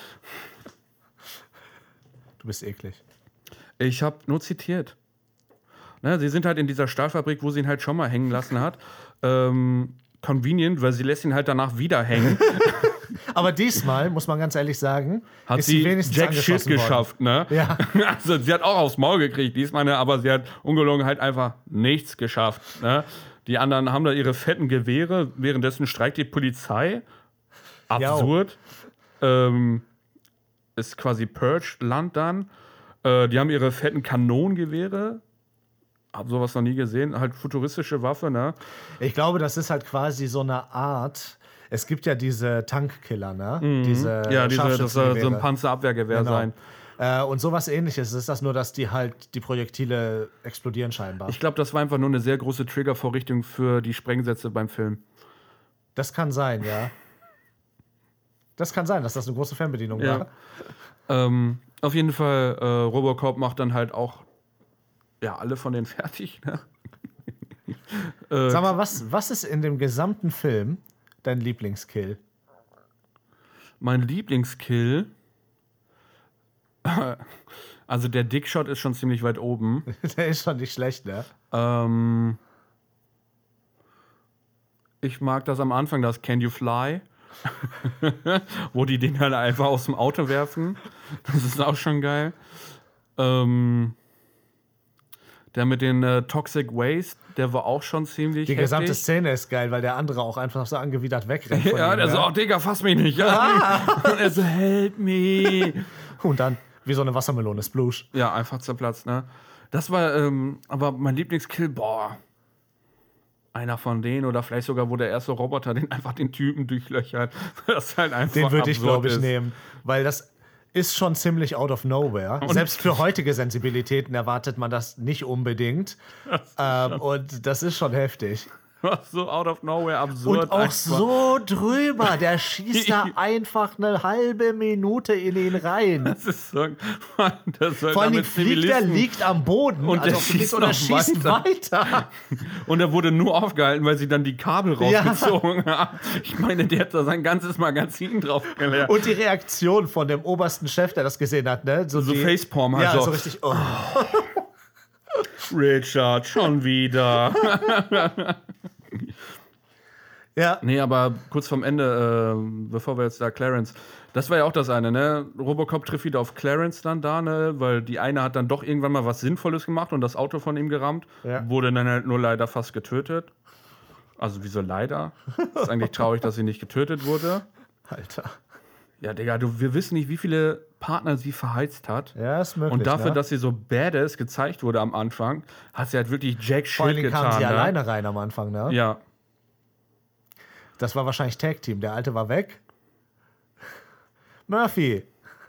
Du bist eklig. Ich habe nur zitiert. Ne, sie sind halt in dieser Stahlfabrik, wo sie ihn halt schon mal hängen lassen hat. Ähm, convenient, weil sie lässt ihn halt danach wieder hängen. Aber diesmal, muss man ganz ehrlich sagen, Hat ist sie sie wenigstens Jack Shit angeschossen worden. geschafft, ne? Ja. Also sie hat auch aufs Maul gekriegt diesmal, ne? Aber sie hat ungelogen halt einfach nichts geschafft, ne? Die anderen haben da ihre fetten Gewehre, währenddessen streikt die Polizei. Absurd. Ähm, ist quasi Purge-Land dann. Äh, die haben ihre fetten Kanonengewehre. Hab sowas noch nie gesehen. Halt futuristische Waffe, ne? Ich glaube, das ist halt quasi so eine Art. Es gibt ja diese Tankkiller, ne? Diese Ja, diese, das soll so ein Scharfschützengewehre. Panzerabwehrgewehr Genau. sein. Äh, und sowas ähnliches ist das nur, dass die halt die Projektile explodieren scheinbar. Ich glaube, das war einfach nur eine sehr große Triggervorrichtung für die Sprengsätze beim Film. Das kann sein, ja. Das kann sein, dass das eine große Fernbedienung Ja. war. Ähm, auf jeden Fall, äh, Robocop macht dann halt auch ja, alle von denen fertig. Ne? äh, Sag mal, was, was ist in dem gesamten Film dein Lieblingskill? Mein Lieblingskill. Also der Dickshot ist schon ziemlich weit oben. Der ist schon nicht schlecht, ne? Ähm, ich mag das am Anfang, das Can You Fly? Wo die den halt einfach aus dem Auto werfen. Das ist auch schon geil. Ähm, der mit den äh, Toxic Waste, der war auch schon ziemlich Die heftig. gesamte Szene ist geil, weil der andere auch einfach so angewidert wegrennt. Von Ja, ihm, der so, oh Digga, fass mich nicht. Ja. Und er so, help me. Und dann, wie so eine Wassermelone, Splush. Ja, einfach zerplatzt, ne? Das war, ähm, aber mein Lieblingskill, boah. Einer von denen oder vielleicht sogar, wo der erste Roboter den einfach den Typen durchlöchert. Das halt einfach Den würde ich, absurd glaube ich, ist. nehmen. Weil das ist schon ziemlich out of nowhere. Und- Selbst für heutige Sensibilitäten erwartet man das nicht unbedingt. Ähm, und das ist schon heftig. So out of nowhere, absurd. Und auch einfach. so drüber. Der schießt da einfach eine halbe Minute in ihn rein. Das ist so, Mann, das soll Vor allem damit fliegt der, Zivilisten- liegt am Boden. Und der auf dem schießt Ding und er noch schießt weiter. weiter. Und er wurde nur aufgehalten, weil sie dann die Kabel Ja. rausgezogen haben. Ich meine, der hat da sein ganzes Magazin drauf geleert. Und die Reaktion von dem obersten Chef, der das gesehen hat, ne? So die, Facepalm halt Ja, so. so richtig. Oh. Richard, schon wieder. Ja. Nee, aber kurz vorm Ende, äh, bevor wir jetzt da Clarence, das war ja auch das eine, ne? Robocop trifft wieder auf Clarence dann da, ne? Weil die eine hat dann doch irgendwann mal was Sinnvolles gemacht und das Auto von ihm gerammt. Ja. Wurde dann halt nur leider fast getötet. Also wieso leider? Ist eigentlich traurig, dass sie nicht getötet wurde. Alter. Ja, Digga, du, wir wissen nicht, wie viele Partner sie verheizt hat. Ja, ist möglich. Und dafür, ne? dass sie so badass gezeigt wurde am Anfang, hat sie halt wirklich Jack Vor allen Shit Dingen getan. kam sie ne? alleine rein am Anfang, ne? Ja. Das war wahrscheinlich Tag-Team. Der Alte war weg. Murphy.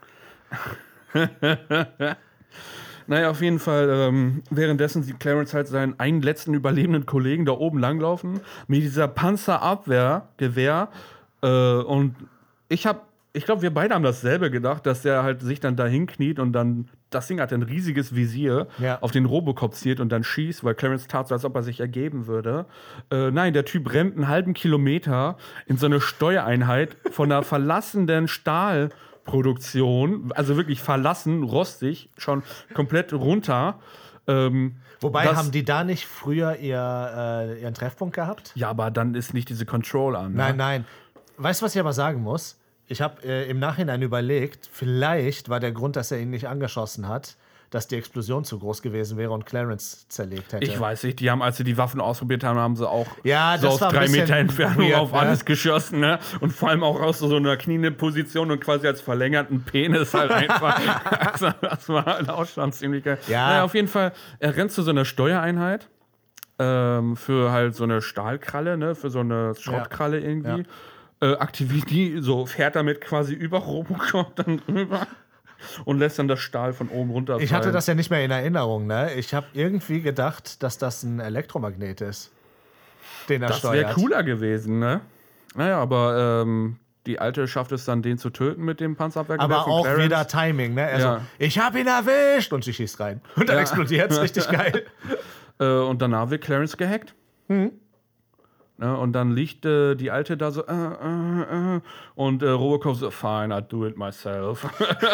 Naja, auf jeden Fall, ähm, währenddessen sieht Clarence halt seinen einen letzten überlebenden Kollegen da oben langlaufen mit dieser Panzerabwehrgewehr. Äh, und ich habe, ich glaube, wir beide haben dasselbe gedacht, dass der halt sich dann da hinkniet und dann, das Ding hat ein riesiges Visier, Ja. auf den Robocop zielt und dann schießt, weil Clarence tat so, als ob er sich ergeben würde. Äh, nein, der Typ rennt einen halben Kilometer in so eine Steuereinheit von einer verlassenen Stahl- Produktion, also wirklich verlassen, rostig, schon komplett runter. Ähm, Wobei, das, haben die da nicht früher ihr, äh, ihren Treffpunkt gehabt? Ja, aber dann ist nicht diese Control an. Nein, ne? nein. Weißt du, was ich aber sagen muss? Ich habe äh, im Nachhinein überlegt, vielleicht war der Grund, dass er ihn nicht angeschossen hat, dass die Explosion zu groß gewesen wäre und Clarence zerlegt hätte. Ich weiß nicht, die haben, als sie die Waffen ausprobiert haben, haben sie auch Ja, so das aus war ein drei bisschen Meter Entfernung weird, auf ne? alles geschossen, ne? Und vor allem auch aus so einer knienden Position und quasi als verlängerten Penis halt einfach. Also, das war halt auch schon ziemlich geil. Ja. Naja, auf jeden Fall, er rennt zu so einer Steuereinheit ähm, für halt so eine Stahlkralle, ne? Für so eine Schrottkralle irgendwie. Äh, aktiviert die, so fährt damit quasi über Robocop dann drüber. Und lässt dann das Stahl von oben runterfallen. Ich hatte das ja nicht mehr in Erinnerung, ne? Ich habe irgendwie gedacht, dass das ein Elektromagnet ist, den er Das steuert. wäre cooler gewesen, ne? Naja, aber ähm, die Alte schafft es dann, den zu töten mit dem Panzerabwehrgewehr Aber von auch Clarence. wieder Timing, ne? Er Ja. so, ich hab ihn erwischt! Und sie schießt rein. Und dann Ja. explodiert es, richtig geil. Äh, und danach wird Clarence gehackt. Mhm. Ne, und dann liegt äh, die Alte da so äh, äh, äh, und äh, Robocop so, fine, I do it myself.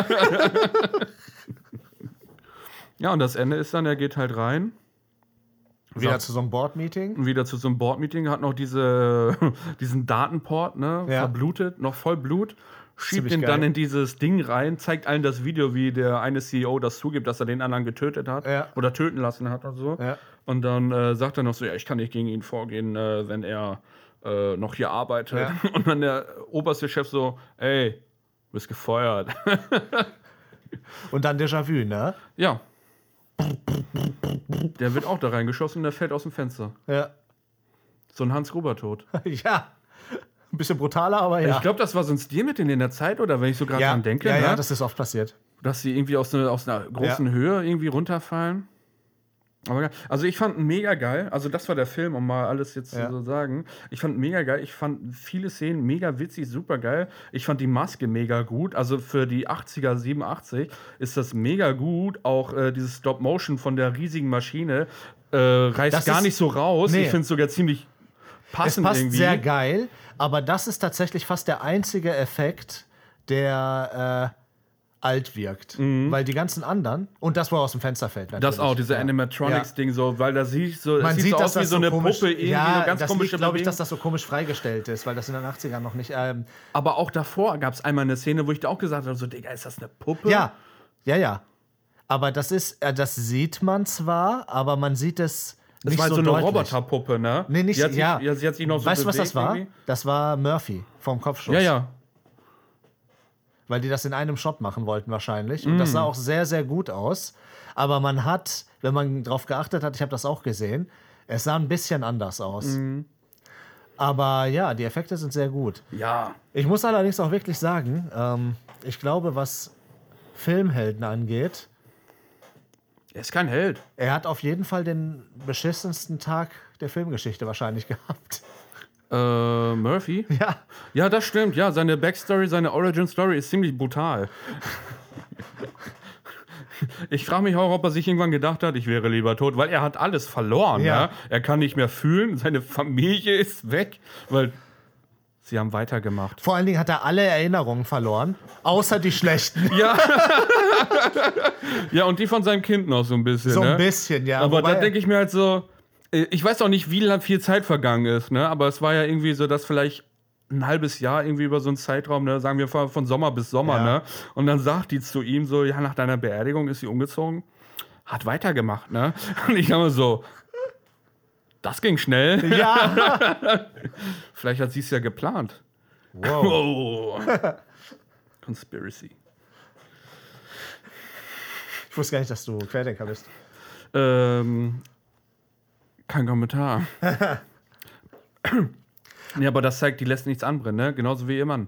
Ja, und das Ende ist dann, er geht halt rein. Wieder Sagt- zu so einem Board-Meeting. wieder zu so einem Board-Meeting, hat noch diese, diesen Datenport, ne, Ja. verblutet, noch voll Blut, schiebt Ziemlich ihn geil. dann in dieses Ding rein, zeigt allen das Video, wie der eine C E O das zugibt, dass er den anderen getötet hat Ja. oder töten lassen hat und so. Ja. Und dann äh, sagt er noch so, ja, ich kann nicht gegen ihn vorgehen, äh, wenn er äh, noch hier arbeitet. Ja. Und dann der oberste Chef so, ey, du bist gefeuert. Und dann Déjà-vu, ne? Ja. Der wird auch da reingeschossen und der fällt aus dem Fenster. Ja. So ein Hans-Gruber-Tod. Ja. Ein bisschen brutaler, aber ja. Ich glaube, das war so ein Stilmittel in der Zeit, oder wenn ich so gerade ja. dran denke, ja, ne? ja, das ist oft passiert. dass sie irgendwie aus, ne, aus einer großen Ja. Höhe irgendwie runterfallen. Aber geil. Also ich fand ihn mega geil. Also das war der Film, um mal alles jetzt Ja. zu so sagen. Ich fand ihn mega geil. Ich fand viele Szenen mega witzig, super geil. Ich fand die Maske mega gut. Also für die achtziger, siebenundachtzig ist das mega gut. Auch äh, dieses Stop-Motion von der riesigen Maschine äh, reißt Das gar ist- nicht so raus. Nee. Ich finde es sogar ziemlich Es passend passt irgendwie. sehr geil, aber das ist tatsächlich fast der einzige Effekt, der äh, alt wirkt. Weil die ganzen anderen, und das, wo er aus dem Fenster fällt natürlich. Das auch, diese ja. Animatronics-Ding so, weil da sieht so, Man es sieht sieht, so dass aus wie das so eine komisch, Puppe, irgendwie ja, so ganz das komische liegt, glaube ich, Bewegung. dass das so komisch freigestellt ist, weil das in den achtzigern noch nicht... Ähm, Aber auch davor gab es einmal eine Szene, wo ich da auch gesagt habe, so, Digga, ist das eine Puppe? ja, ja, ja. Aber das ist, äh, das sieht man zwar, aber man sieht es Das nicht war so so eine deutlich. Roboterpuppe, ne? Nee, nicht, die hat sich, ja. ja. Sie hat sich noch so Weißt du, was das bewegt war? irgendwie. Das war Murphy vom Kopfschuss. Ja, ja. Weil die das in einem Shot machen wollten wahrscheinlich. Und das sah auch sehr, sehr gut aus. Aber man hat, wenn man drauf geachtet hat, ich habe das auch gesehen, es sah ein bisschen anders aus. Aber ja, die Effekte sind sehr gut. Ja. Ich muss allerdings auch wirklich sagen, ähm, ich glaube, was Filmhelden angeht, Er ist kein Held. er hat auf jeden Fall den beschissensten Tag der Filmgeschichte wahrscheinlich gehabt. Äh, Murphy? Ja. Ja, das stimmt. Ja, seine Backstory, seine Origin-Story ist ziemlich brutal. Ich frage mich auch, ob er sich irgendwann gedacht hat, ich wäre lieber tot, weil er hat alles verloren. Ja. Ja. Er kann nicht mehr fühlen, seine Familie ist weg, weil sie haben weitergemacht. Vor allen Dingen hat er alle Erinnerungen verloren, außer die schlechten. Ja. Ja, und die von seinem Kind noch so ein bisschen. So ein ne? bisschen, ja. Aber Wobei- da denke ich mir halt so, äh, ich weiß auch nicht, wie lang viel Zeit vergangen ist, ne? Aber es war ja irgendwie so, dass vielleicht ein halbes Jahr irgendwie über so einen Zeitraum, ne, sagen wir von, von Sommer bis Sommer, Ja. ne? Und dann sagt die zu ihm so, ja, nach deiner Beerdigung ist sie umgezogen, hat weitergemacht, ne? Und ich habe so, das ging schnell. Ja. Vielleicht hat sie es ja geplant. Wow. Oh. Conspiracy. Ich wusste gar nicht, dass du Querdenker bist. Ähm, kein Kommentar. Ja, aber das zeigt, die lässt nichts anbrennen, ne? Genauso wie ihr Mann.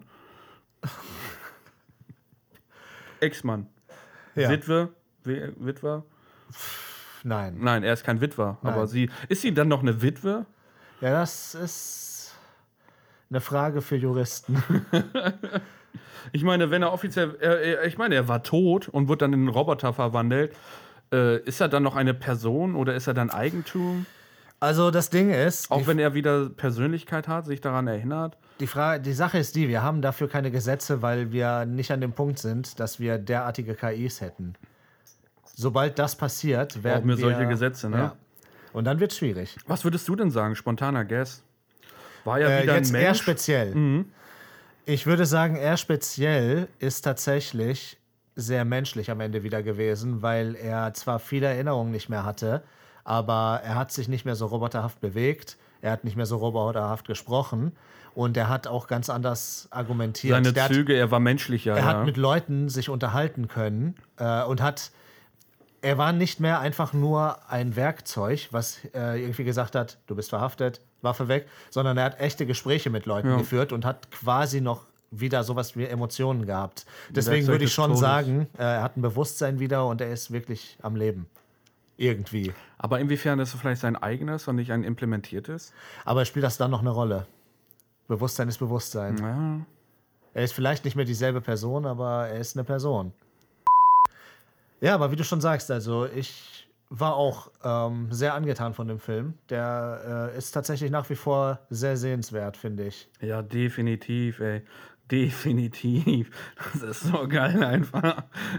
Ex-Mann. Ja. Witwe? We Witwer? Nein. Nein, er ist kein Witwer. Nein. Aber sie. Ist sie dann noch eine Witwe? Ja, das ist eine Frage für Juristen. Ich meine, wenn er offiziell. Er, er, ich meine, er war tot und wurde dann in einen Roboter verwandelt. Äh, ist er dann noch eine Person oder ist er dann Eigentum? Also das Ding ist, Auch die, wenn er wieder Persönlichkeit hat, sich daran erinnert. die, Frage, die Sache ist die, wir haben dafür keine Gesetze, weil wir nicht an dem Punkt sind, dass wir derartige K Is hätten. Sobald das passiert, werden Brauchen wir wir... solche Gesetze, ne? Ja. Und dann wird es schwierig. Was würdest du denn sagen? Spontaner Guess. War ja Äh, wieder jetzt ein eher Mensch. speziell. Mhm. Ich würde sagen, eher speziell ist tatsächlich sehr menschlich am Ende wieder gewesen, weil er zwar viele Erinnerungen nicht mehr hatte, aber er hat sich nicht mehr so roboterhaft bewegt, er hat nicht mehr so roboterhaft gesprochen und er hat auch ganz anders argumentiert. Seine Der Züge, er war menschlicher. hat, er ja. hat mit Leuten sich unterhalten können äh, und hat er war nicht mehr einfach nur ein Werkzeug, was äh, irgendwie gesagt hat, du bist verhaftet, Waffe weg, sondern er hat echte Gespräche mit Leuten Ja. geführt und hat quasi noch wieder sowas wie Emotionen gehabt. Deswegen Werkzeug würde ich des schon Todes. sagen, äh, er hat ein Bewusstsein wieder und er ist wirklich am Leben. Irgendwie. Aber inwiefern ist es vielleicht sein eigenes und nicht ein implementiertes? Aber spielt das dann noch eine Rolle? Bewusstsein ist Bewusstsein. Ja. Er ist vielleicht nicht mehr dieselbe Person, aber er ist eine Person. Ja, aber wie du schon sagst, also ich war auch ähm, sehr angetan von dem Film. Der äh, ist tatsächlich nach wie vor sehr sehenswert, finde ich. Ja, definitiv, ey. Definitiv. Das ist so geil einfach.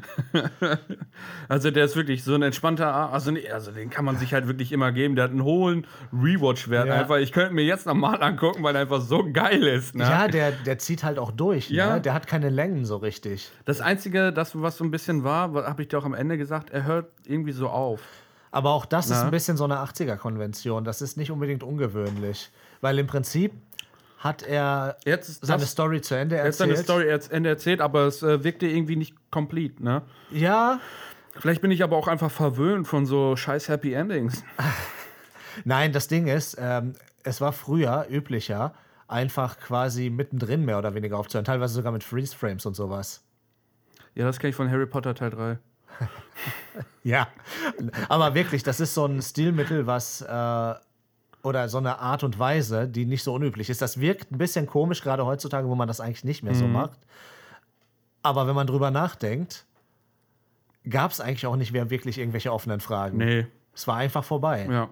Also der ist wirklich so ein entspannter, Ar- also, nee, also den kann man sich halt wirklich immer geben. Der hat einen hohen Rewatch-Wert Ja. einfach. Ich könnte mir jetzt nochmal angucken, weil er einfach so geil ist. Ne? Ja, der, der zieht halt auch durch. Ja. Ne? Der hat keine Längen so richtig. Das Einzige, das, was so ein bisschen war, habe ich dir auch am Ende gesagt, er hört irgendwie so auf. Aber auch das ist Na? ein bisschen so eine achtziger-Konvention. Das ist nicht unbedingt ungewöhnlich. Weil im Prinzip hat er Jetzt seine das- Story zu Ende Er hat erzählt. seine Story jetzt Ende erzählt, aber es äh, wirkte irgendwie nicht complete, ne? Ja, Vielleicht bin ich aber auch einfach verwöhnt von so scheiß Happy Endings. nein, das Ding ist, ähm, es war früher üblicher, einfach quasi mittendrin mehr oder weniger aufzuhören. Teilweise sogar mit Freeze-Frames und sowas. Ja, das kenne ich von Harry Potter Teil drei. Ja. Aber wirklich, das ist so ein Stilmittel, was. Äh, oder so eine Art und Weise, die nicht so unüblich ist. Das wirkt ein bisschen komisch, gerade heutzutage, wo man das eigentlich nicht mehr so macht. Aber wenn man drüber nachdenkt, gab es eigentlich auch nicht mehr wirklich irgendwelche offenen Fragen. Nee, Es war einfach vorbei. ja.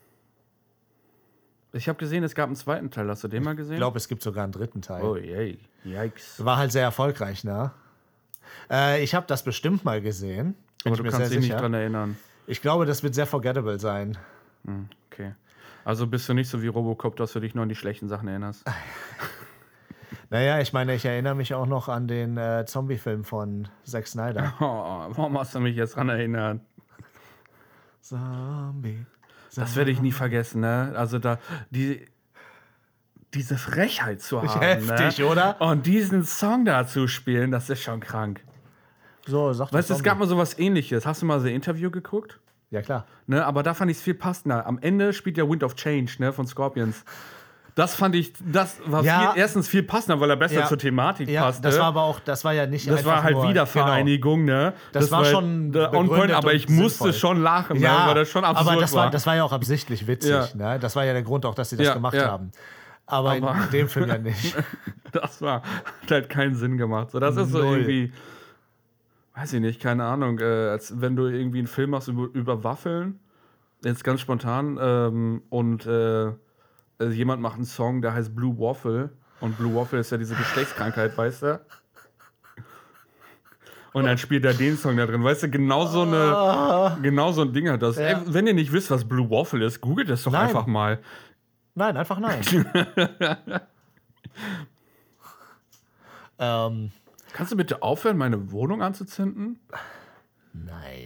Ich habe gesehen, es gab einen zweiten Teil. Hast du den mal gesehen? Ich glaube, es gibt sogar einen dritten Teil. Oh, yay. Yikes. War halt sehr erfolgreich, ne? Äh, ich habe das bestimmt mal gesehen. Bin Aber ich du mir kannst sehr dich sicher. nicht dran erinnern. Ich glaube, das wird sehr forgettable sein. Okay. Also bist du nicht so wie Robocop, dass du dich nur an die schlechten Sachen erinnerst. Naja, ich meine, ich erinnere mich auch noch an den äh, Zombie-Film von Zack Snyder. Oh, warum hast du mich jetzt dran erinnert? Zombie. Das werde ich nie vergessen, ne? Also da, die, diese Frechheit zu haben, Heftig, ne? oder? Und diesen Song da zu spielen, das ist schon krank. So, sagt Weißt du, der es gab Zombie. mal sowas Ähnliches. Hast du mal The Interview geguckt? Ja, klar. Ne, aber da fand ich es viel passender. Am Ende spielt ja Wind of Change, ne, von Scorpions. Das fand ich, das war Ja. viel, erstens viel passender, weil er besser Ja. zur Thematik Ja, passte. das war aber auch, das war ja nicht Das einfach war halt nur, Wiedervereinigung, ne? Das war schon da- on point, begründet aber und ich musste sinnvoll. schon lachen, Genau. Ja, ne, weil das schon absurd aber das war, war. das war ja auch absichtlich witzig. Ja. Ne? Das war ja der Grund auch, dass sie das Ja, gemacht ja. haben. Aber, Aber- in dem Film ja nicht. Das war, hat halt keinen Sinn gemacht. So, das ist so Null. irgendwie, weiß ich nicht, keine Ahnung, äh, als wenn du irgendwie einen Film machst über, über Waffeln, jetzt ganz spontan, ähm, und äh, äh, jemand macht einen Song, der heißt Blue Waffle, und Blue Waffle ist ja diese Geschlechtskrankheit, weißt du? Und dann spielt er den Song da drin, weißt du, genau so, eine, genau so ein Ding hat das. Ja. Ey, wenn ihr nicht wisst, was Blue Waffle ist, googelt das doch Nein. einfach mal. Nein, einfach nein. ähm, Kannst du bitte aufhören, meine Wohnung anzuzünden? nein.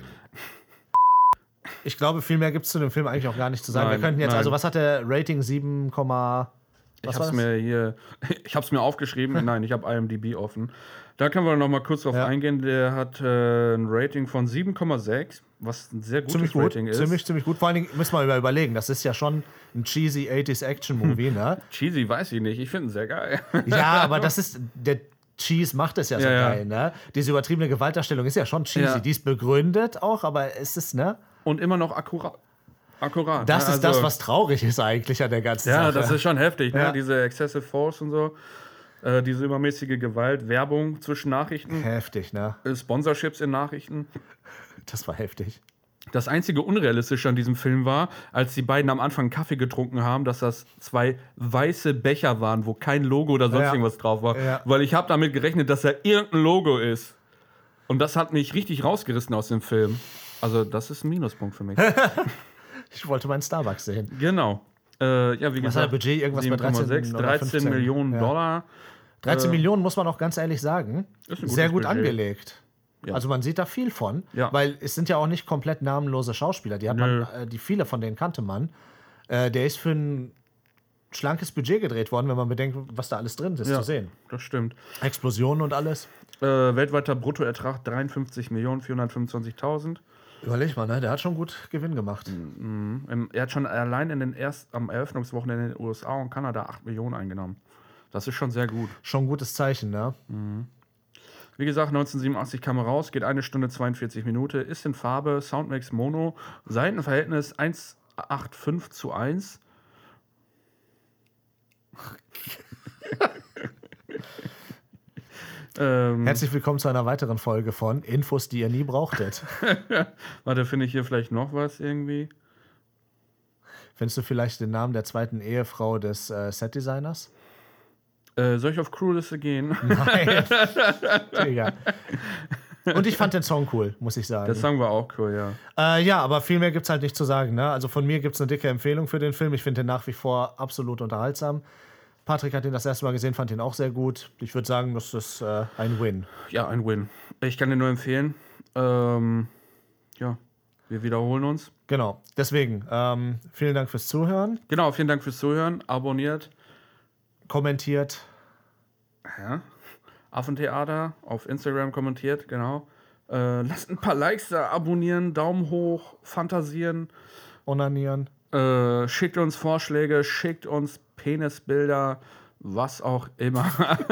Ich glaube, viel mehr gibt es zu dem Film eigentlich auch gar nicht zu sagen. Nein, Wir könnten jetzt, nein. also was hat der Rating? sieben, Ich Was hab's war das? mir hier, ich hab's mir aufgeschrieben. Nein, ich habe I M D B offen. Da können wir noch mal kurz drauf Ja. eingehen. Der hat äh, ein Rating von sieben Komma sechs, was ein sehr gutes Ziemlich gut, Rating ist. ziemlich, ziemlich gut. Vor allen Dingen müssen wir mal überlegen, das ist ja schon ein cheesy eighties Action-Movie, ne? Cheesy weiß ich nicht. Ich finde ihn sehr geil. Ja, aber das ist, der Cheese macht es ja so Ja, ja. geil, ne? Diese übertriebene Gewaltdarstellung ist ja schon cheesy. Ja. Die ist begründet auch, aber es ist, ne? Und immer noch akkurat. Akkurat. Das ne? ist Also- das, was traurig ist eigentlich an der ganzen Ja, Sache. das ist schon heftig, ne? Ja. Diese Excessive Force und so. Äh, diese übermäßige Gewalt, Werbung zwischen Nachrichten, heftig, ne? äh, Sponsorships in Nachrichten. Das war heftig. Das einzige Unrealistische an diesem Film war, als die beiden am Anfang Kaffee getrunken haben, dass das zwei weiße Becher waren, wo kein Logo oder sonst Ja. irgendwas drauf war. Ja. Weil ich habe damit gerechnet, dass da irgendein Logo ist. Und das hat mich richtig rausgerissen aus dem Film. Also das ist ein Minuspunkt für mich. Ich wollte meinen Starbucks sehen. Genau. Äh, ja, wie Was hat gesagt, der Budget? Irgendwas bei sieben Komma dreizehn sechs, oder dreizehn fünfzehn? Millionen Ja. Dollar. dreizehn Äh, Millionen, muss man auch ganz ehrlich sagen. Ist ein gutes Sehr gut Budget. angelegt. Ja. Also man sieht da viel von, Ja. weil es sind ja auch nicht komplett namenlose Schauspieler. Die hat Nö. man, äh, die viele von denen kannte man. Äh, der ist für ein schlankes Budget gedreht worden, wenn man bedenkt, was da alles drin ist Ja. zu sehen. Das stimmt. Explosionen und alles. Äh, weltweiter Bruttoertrag dreiundfünfzig Millionen vierhundertfünfundzwanzigtausend. Überleg mal, ne? Der hat schon gut Gewinn gemacht. Ähm, Er hat schon allein in den erst, am Eröffnungswochenende in den U S A und Kanada acht Millionen eingenommen. Das ist schon sehr gut. Schon ein gutes Zeichen, ne? Wie gesagt, neunzehnhundertsiebenundachtzig kam er raus, geht eine Stunde zweiundvierzig Minuten, ist in Farbe, Soundmax Mono, Seitenverhältnis eins Komma fünfundachtzig zu eins. ähm, Herzlich willkommen zu einer weiteren Folge von Infos, die ihr nie brauchtet. warte, finde ich hier vielleicht noch was irgendwie? Findest du vielleicht den Namen der zweiten Ehefrau des äh, Setdesigners? Äh, soll ich auf Crewliste gehen? Nein. Digga. Und ich fand den Song cool, muss ich sagen. Der Song war auch cool, ja. Äh, ja, aber viel mehr gibt es halt nicht zu sagen. Ne? Also von mir gibt es eine dicke Empfehlung für den Film. Ich finde den nach wie vor absolut unterhaltsam. Patrick hat den das erste Mal gesehen, fand ihn auch sehr gut. Ich würde sagen, das ist äh, ein Win. Ja, ein Win. Ich kann den nur empfehlen. Ähm, ja, wir wiederholen uns. Genau, deswegen, ähm, vielen Dank fürs Zuhören. Genau, vielen Dank fürs Zuhören. Abonniert. Kommentiert. Ja. Affentheater auf Instagram kommentiert, genau. Äh, lasst ein paar Likes da, abonnieren, Daumen hoch, fantasieren. Onanieren. Äh, schickt uns Vorschläge, schickt uns Penisbilder, was auch immer.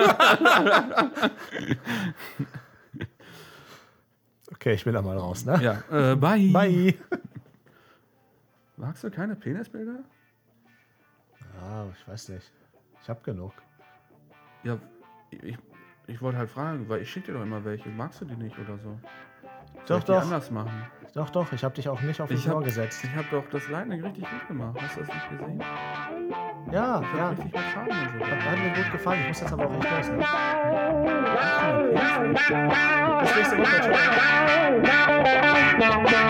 Okay, ich bin da mal raus, ne? Ja, äh, bye. Bye. Magst du keine Penisbilder? Ja, ich weiß nicht. Ich hab genug. Ja, ich, ich wollte halt fragen, weil ich schicke dir doch immer welche. Magst du die nicht oder so? Soll Doch, ich die doch. anders machen? Doch, doch, ich hab dich auch nicht auf Ich das Ohr hab, gesetzt. ich hab doch das Lightning richtig gut gemacht. Hast du das nicht gesehen? Ja, Ich hab ja. richtig mit Schaden und so. Hat mir gut gefallen. Ich muss jetzt aber auch echt los. Ne? Penis. Bis nächste Woche. Ciao.